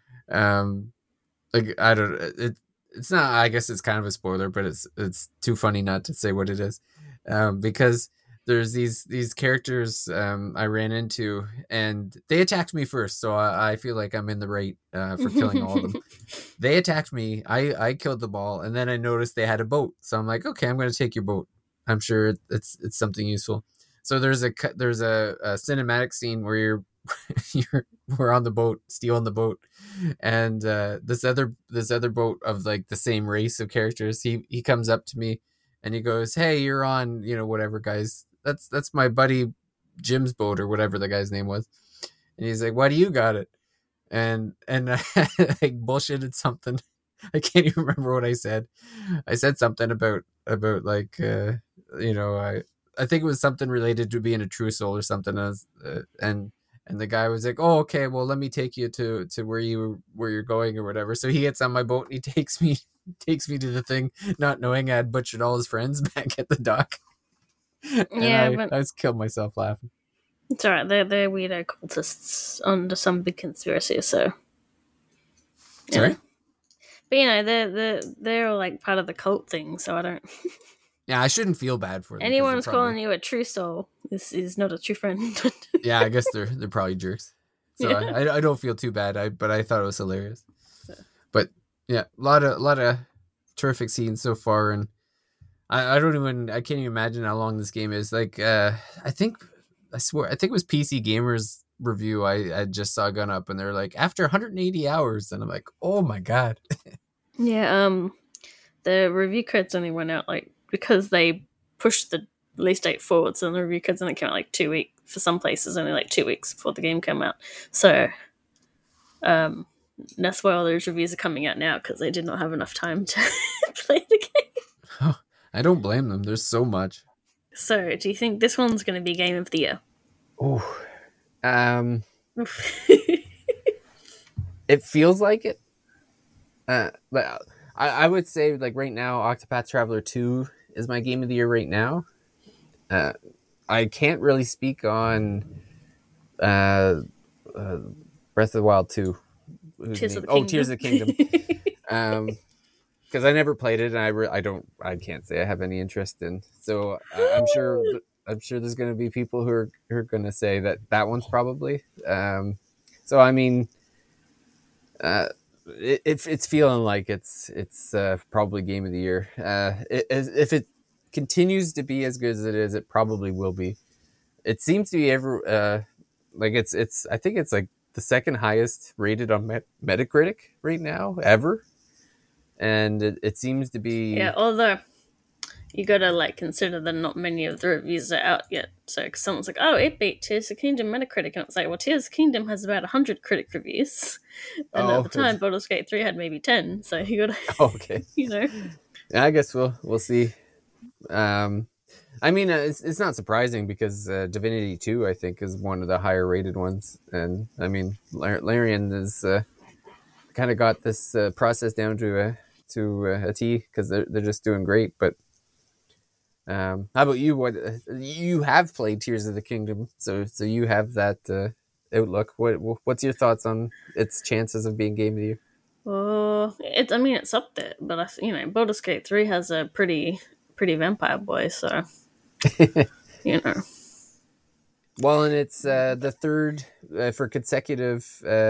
Like I don't it's not, I guess it's kind of a spoiler, but it's too funny not to say what it is. Because there's these characters I ran into, and they attacked me first, so I feel like I'm in the right for killing all of them. They attacked me. I killed them all, and then I noticed they had a boat. So I'm like, okay, I'm going to take your boat. I'm sure it's something useful. So there's a cinematic scene where we're on the boat, stealing the boat, and this other boat of like the same race of characters. He comes up to me, and he goes, "Hey, you're on whatever, guys. That's my buddy Jim's boat, or whatever the guy's name was." And he's like, "Why do you got it?" And I like bullshitted something. I can't even remember what I said. I said something about like I think it was something related to being a true soul or something. And the guy was like, "Oh, okay, well, let me take you to where you're going or whatever." So he gets on my boat and he takes me to the thing, not knowing I had butchered all his friends back at the dock. And Yeah, I but was killed myself laughing. it's alright. They're weirdo cultists under some big conspiracy. So Sorry. but they're all like part of the cult thing. So I don't. Yeah, I shouldn't feel bad for them. Anyone who's calling you a true soul is not a true friend. Yeah, I guess they're probably jerks. So Yeah. I don't feel too bad. But I thought it was hilarious. But yeah, a lot of terrific scenes so far, and I can't even imagine how long this game is. Like I think it was PC Gamer's review. I just saw Gun Up, and they're like, after 180 hours, and I'm like, oh my god. Yeah. The review codes only went out like because they pushed the release date forward, so the review codes only came out like 2 weeks for some places, only like 2 weeks before the game came out. So that's why all those reviews are coming out now, because they did not have enough time to play the game. I don't blame them. There's so much. So, do you think this one's going to be Game of the Year? Oh, it feels like it. But I would say, like, right now, Octopath Traveler 2 is my game of the year right now. I can't really speak on Breath of the Wild 2. Tears of the Kingdom. Tears of the Kingdom. Because I never played it, and I can't say I have any interest in. So I'm sure there's going to be people who are going to say that one's probably. So I mean, it's feeling like it's probably game of the year. If it continues to be as good as it is, it probably will be. It seems to be like it's I think it's like the second highest rated on Metacritic right now ever, and it seems to Yeah, be. although you gotta like consider that not many of the reviews are out yet. So 'cause someone's like, "Oh, it beat Tears of the Kingdom Metacritic," and it's like, "Well, Tears of the Kingdom has about 100 critic reviews, and at Oh, the time, Baldur's Gate 3 had maybe 10. So you gotta, okay. you know, Yeah, I guess we'll see. Um, I mean, it's not surprising because Divinity 2, I think, is one of the higher rated ones, and I mean, Larian is kind of got this process down to a T because they're just doing great. But how about you? What you have played Tears of the Kingdom, so you have that outlook. What's your thoughts on its chances of being game of the year? well, I mean, it's up there, but Baldur's Gate 3 has a pretty vampire boy, so you know, Well, and it's the third for consecutive,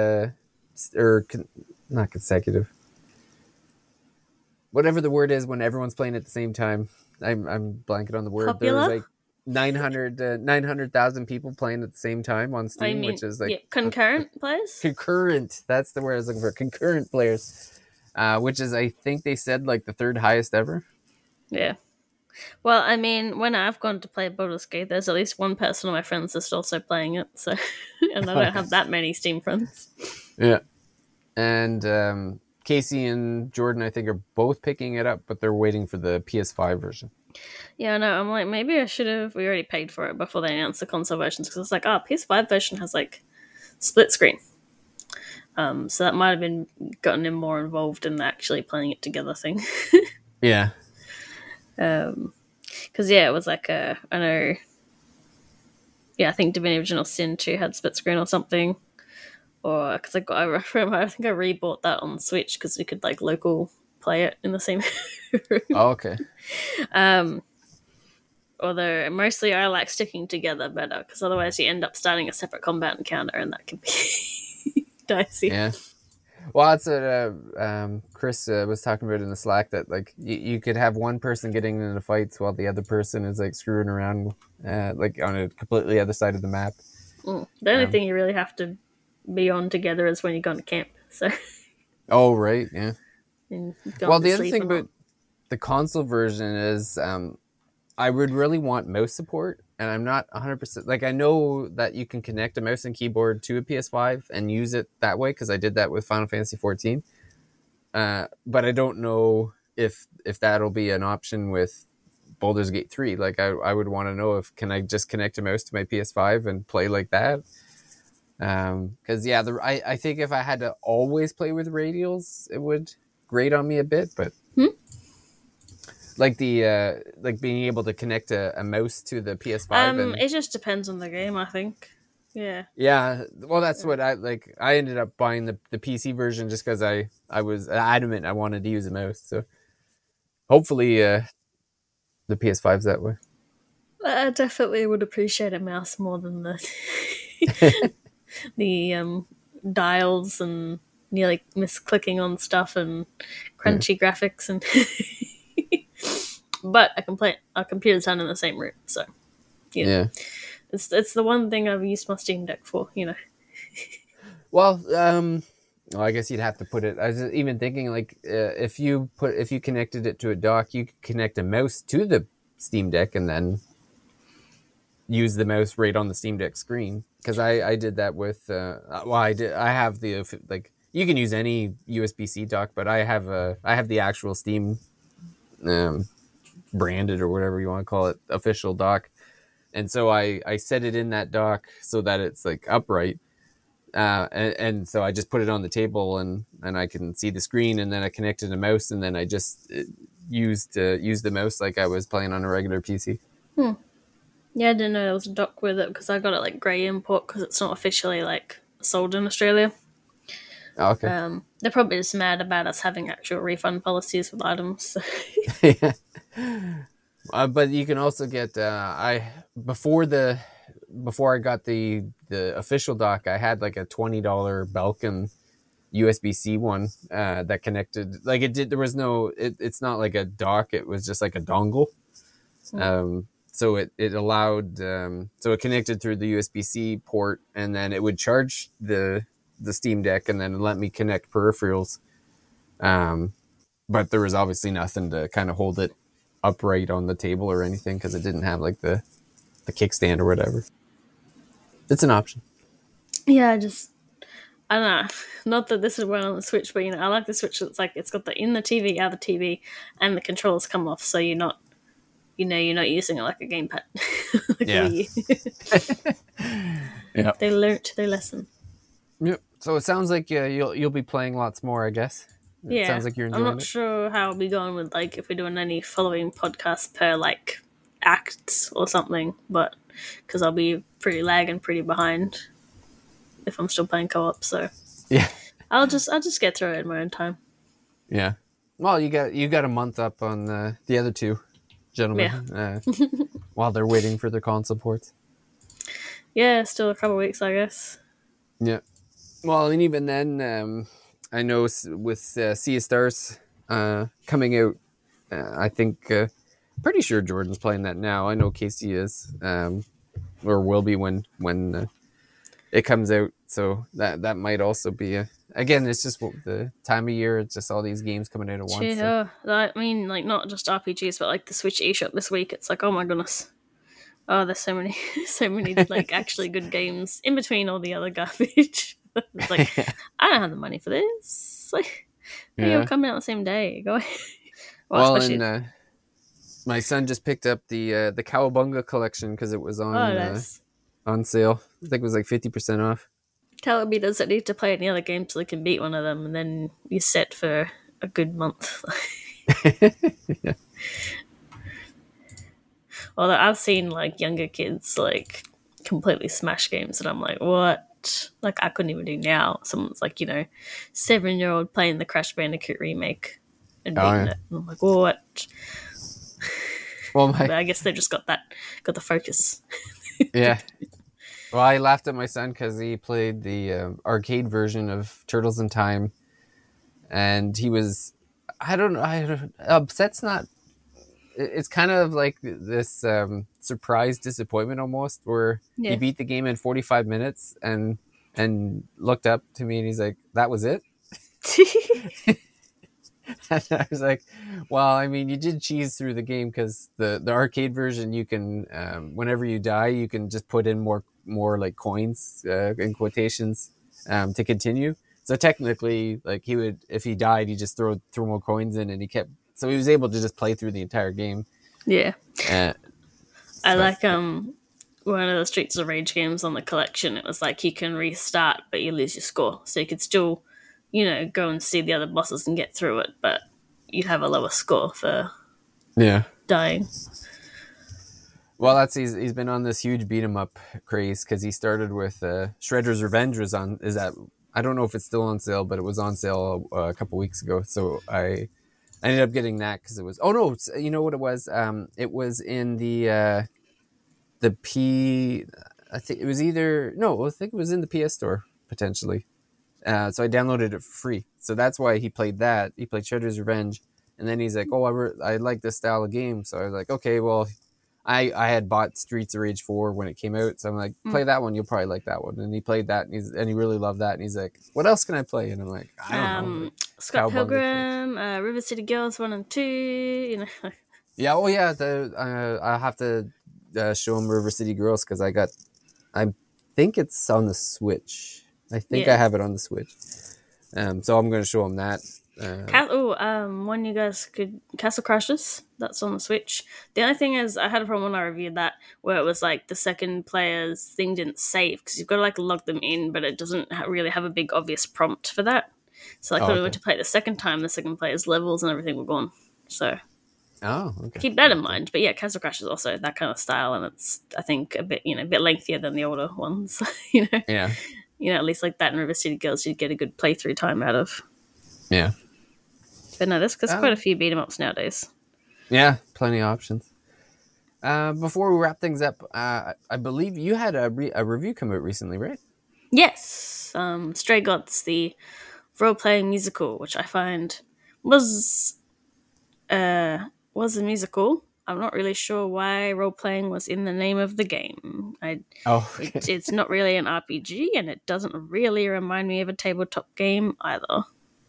not consecutive, whatever the word is when everyone's playing at the same time. I'm blanking on the word. There was popular. like 900,000 people playing at the same time on I Steam, which mean, is like yeah, concurrent players. concurrent. That's the word I was looking for. Concurrent players, which is I think they said like the third highest ever. Yeah. Well, I mean, when I've gone to play Baldur's Gate, there's at least one person of my friends that's also playing it. So, and I don't Okay. have that many Steam friends. Yeah. And Casey and Jordan, I think, are both picking it up, but they're waiting for the PS5 version. Yeah, no, I'm like, maybe I should have. We already paid for it before they announced the console versions because it's like, oh, PS5 version has like split screen. So that might have been gotten him more involved in actually playing it together thing. Yeah. Because yeah, it was like I know. Yeah, I think Divinity Original Sin 2 had split screen or something. Or because I remember, I think I rebought that on Switch because we could like local play it in the same room. Oh, okay. Although mostly I like sticking together better because otherwise you end up starting a separate combat encounter and that can be dicey. Yeah. Well, that's what Chris was talking about in the Slack that like you could have one person getting into fights while the other person is like screwing around like on a completely other side of the map. The only thing you really have to be on together is when you go on camp. So. Oh, right. Yeah. Well, the other thing about about the console version is I would really want mouse support, and I'm not 100%. Like, I know that you can connect a mouse and keyboard to a PS5 and use it that way because I did that with Final Fantasy 14. But I don't know if that'll be an option with Baldur's Gate 3. Like, I would want to know if can I just connect a mouse to my PS5 and play like that. Because yeah, I think if I had to always play with radials, it would grate on me a bit, but like the like being able to connect a mouse to the PS5 and it just depends on the game, I think. Yeah. yeah, well, that's what I like. I ended up buying the PC version just because I was adamant I wanted to use a mouse. So hopefully the PS5's that way. I definitely would appreciate a mouse more than the the dials and nearly misclicking on stuff and crunchy graphics and but I can play our computers aren't in the same room, so Yeah. it's the one thing I've used my Steam Deck for, Well, I guess you'd have to put it. I was even thinking like if you connected it to a dock, you could connect a mouse to the Steam Deck and then use the mouse right on the Steam Deck screen. Because I did that with I have the like you can use any USB-C dock, but I have the actual Steam branded or whatever you want to call it official dock, and so I set it in that dock so that it's like upright. And so I just put it on the table and I can see the screen, and then I connected a mouse, and then I just used the mouse like I was playing on a regular PC. Yeah, I didn't know there was a dock with it because I got it like grey import because it's not officially like sold in Australia. Oh, okay. They're probably just mad about us having actual refund policies with items. So. Yeah. But you can also get before I got the official dock, I had like a $20 Belkin USB-C one that connected. Like it did. There was no. It's not like a dock. It was just like a dongle. so it allowed so it connected through the USB-C port, and then it would charge the Steam Deck, and then let me connect peripherals. But there was obviously nothing to kind of hold it upright on the table or anything because it didn't have like the kickstand or whatever. It's an option. Yeah, I don't know. Not that this is one on the Switch, but I like the Switch. It's like it's got the in the TV, out of the TV, and the controls come off, so you're not using it like a gamepad. Like Yeah. They learnt their lesson. Yep. So it sounds like you'll be playing lots more, I guess. It sounds like you're enjoying it. I'm not sure how I'll be going with like if we're doing any following podcasts per like acts or something, but because I'll be pretty lagging, pretty behind if I'm still playing co-op. So yeah, I'll just get through it in my own time. Yeah. Well, you got a month up on the other two gentlemen while they're waiting for their console ports. Yeah, still a couple of weeks, I guess. Yeah. Well, and even then, I know with Sea of Stars coming out, I think pretty sure Jordan's playing that now. I know Casey is, or will be when it comes out. So that might also be again. It's just the time of year. It's just all these games coming out at once. Yeah, so. I mean, like not just RPGs, but like the Switch eShop this week. It's like, oh my goodness. Oh, there's so many, like actually good games in between all the other garbage. It's like, I don't have the money for this. Like, you'll come out the same day. Go ahead. Well, and my son just picked up the Cowabunga collection because it was on sale. I think it was like 50% off. Calabi doesn't need to play any other games so they can beat one of them, and then you're set for a good month. Yeah. Although I've seen like younger kids like completely smash games, and I'm like, what? Like I couldn't even do now. Someone's like, 7-year-old playing the Crash Bandicoot remake and beating it. And I'm like, what? Well, but I guess they just got the focus. Yeah. Well, I laughed at my son because he played the arcade version of Turtles in Time, and he was, I don't know, upset's not. It's kind of like this surprise disappointment almost, where he beat the game in 45 minutes and looked up to me and he's like, "That was it?" And I was like, "Well, I mean, you did cheese through the game because the arcade version, you can whenever you die, you can just put in more like coins in quotations to continue. So technically, like he would, if he died, he just throw more coins in, and he kept." So he was able to just play through the entire game. Yeah. I like one of the Streets of Rage games on the collection. It was like you can restart, but you lose your score. So you could still, go and see the other bosses and get through it, but you'd have a lower score for dying. Well, he's been on this huge beat 'em up craze because he started with Shredder's Revenge I don't know if it's still on sale, but it was on sale a couple weeks ago. So I ended up getting that because it was. Oh no! You know what it was? It was in the P. I think it was either no. I think it was in the PS Store potentially. So I downloaded it for free. So that's why he played that. He played Shredder's Revenge, and then he's like, "Oh, I like this style of game." So I was like, "Okay, well." I had bought Streets of Rage 4 when it came out, so I'm like, play that one, you'll probably like that one. And he played that, and he really loved that. And he's like, what else can I play? And I'm like, I don't know. Scott Pilgrim, River City Girls 1 and 2, Yeah, oh yeah, I'll have to show him River City Girls because I think it's on the Switch. I think I have it on the Switch. So I'm going to show him that. One you guys could Castle Crashers. That's on the Switch. The only thing is, I had a problem when I reviewed that where it was like the second player's thing didn't save because you've got to like log them in, but it doesn't really have a big obvious prompt for that. So like when we went to play it the second time, the second player's levels and everything were gone. So keep that in mind. But yeah, Castle Crashers also that kind of style, and it's I think a bit a bit lengthier than the older ones. Yeah. At least like that and River City Girls, you'd get a good playthrough time out of. Yeah. But no, there's quite a few beat 'em ups nowadays. Yeah, plenty of options. Before we wrap things up, I believe you had a review come out recently, right? Yes. Stray Gods, the role-playing musical, which I find was a musical, I'm not really sure why role playing was in the name of the game. Oh, okay. It's not really an RPG, and it doesn't really remind me of a tabletop game either.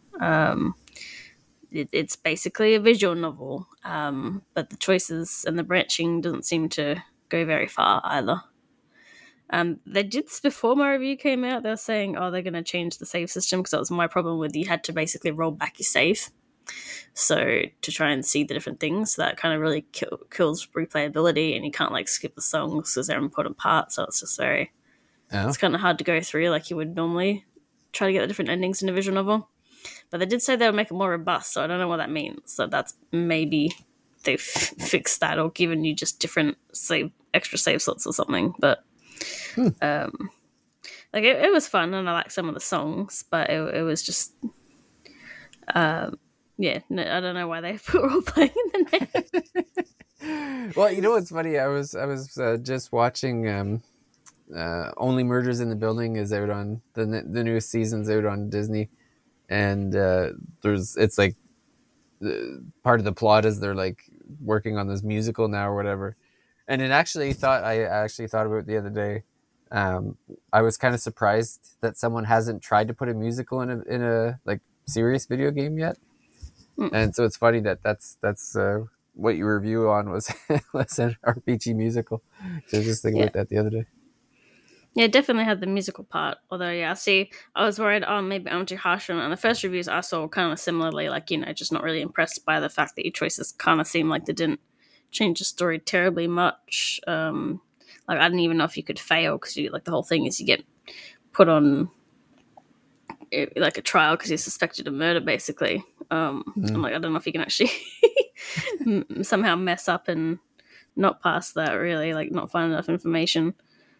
It's basically a visual novel, but the choices and the branching doesn't seem to go very far either. They did this before my review came out. They were saying, "Oh, they're going to change the save system," because that was my problem with you had to basically roll back your save, so to try and see the different things. That kind of really kills replayability, and you can't like skip the songs because they're an important part. So it's just very, it's kind of hard to go through like you would normally try to get the different endings in a visual novel. But they did say they would make it more robust, so I don't know what that means. So that's maybe they've fixed that or given you just different extra save slots or something. But like it was fun, and I like some of the songs, but it was just yeah, no, I don't know why they put role playing in the name. Well, you know what's funny? I was just watching Only Murders in the Building is out on the newest season's out on Disney, and it's like part of the plot is they're like working on this musical now or whatever. And I actually thought about it the other day. I was kind of surprised that someone hasn't tried to put a musical in a like serious video game yet. And so it's funny that's what your review on was was an RPG musical. So I was just thinking about that the other day. Yeah, it definitely had the musical part. Although, yeah, I was worried, maybe I'm too harsh on it. And the first reviews I saw kind of similarly, like, just not really impressed by the fact that your choices kind of seemed like they didn't change the story terribly much. Like, I didn't even know if you could fail because like the whole thing is you get put on like a trial because you're suspected of murder, basically. I'm like, I don't know if you can actually somehow mess up and not pass that, really, like not find enough information.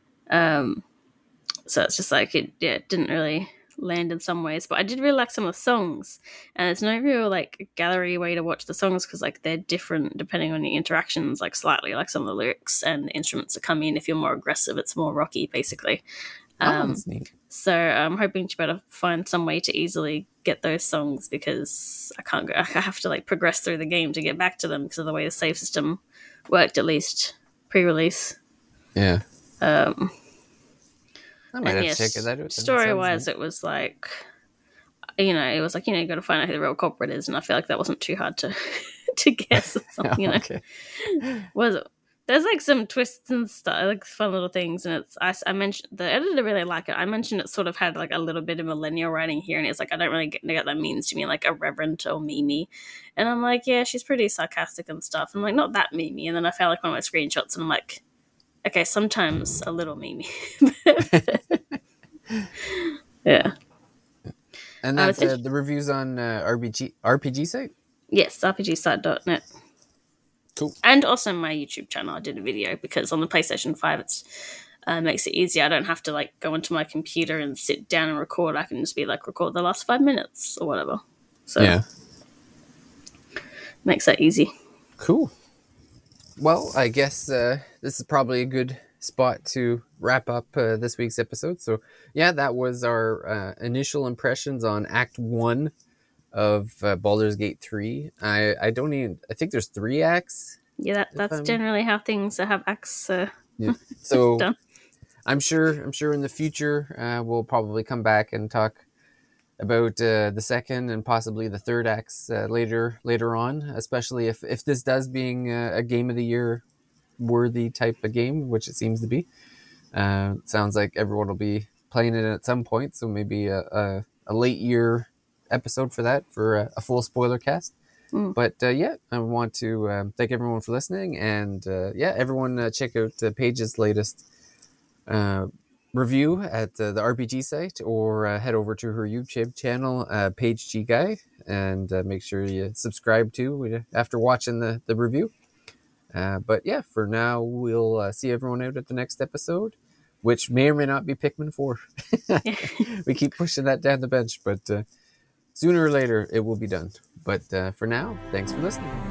So it's just like it didn't really land in some ways, but I did really like some of the songs, and it's no real like gallery way to watch the songs because like they're different depending on your interactions, like slightly, like some of the lyrics and the instruments that come in. If you're more aggressive, it's more rocky, basically. That's neat. So I'm hoping to better find some way to easily get those songs because I have to like progress through the game to get back to them because of the way the save system worked, at least pre-release. Yeah. I might have to check that out. Story-wise, it was like, you got to find out who the real culprit is, and I feel like that wasn't too hard to guess or something, Okay. There's like some twists and stuff, like fun little things, and I mentioned the editor really liked it. I mentioned it sort of had like a little bit of millennial writing here, and it's like I don't really get what that means to me, like irreverent or Mimi, and I'm like, yeah, she's pretty sarcastic and stuff. I'm like, not that Mimi, and then I found like one of my screenshots, and I'm like, okay, sometimes a little Mimi. Yeah. And that's the reviews on RPG site? Yes, rpgsite.net. Cool. And also my YouTube channel, I did a video because on the PlayStation 5 it's makes it easier. I don't have to like go into my computer and sit down and record. I can just be like record the last 5 minutes or whatever. So yeah, makes that easy. Cool. Well, I guess this is probably a good spot to wrap up this week's episode. So yeah, that was our initial impressions on Act 1 of Baldur's Gate 3. I think there's 3 acts. Yeah, that's generally how things have acts. Yeah. So done. I'm sure in the future we'll probably come back and talk about the second and possibly the third acts later on, especially if this does being a Game of the Year worthy type of game, which it seems to be. Sounds like everyone will be playing it at some point, so maybe a late year episode for that, for a full spoiler cast. But yeah, I want to thank everyone for listening, and yeah, everyone check out Paige's latest review at the RPG site, or head over to her YouTube channel, Paige G Guy, and make sure you subscribe to after watching the review. But yeah, for now, we'll see everyone out at the next episode, which may or may not be Pikmin 4. We keep pushing that down the bench, but sooner or later it will be done. But for now, thanks for listening.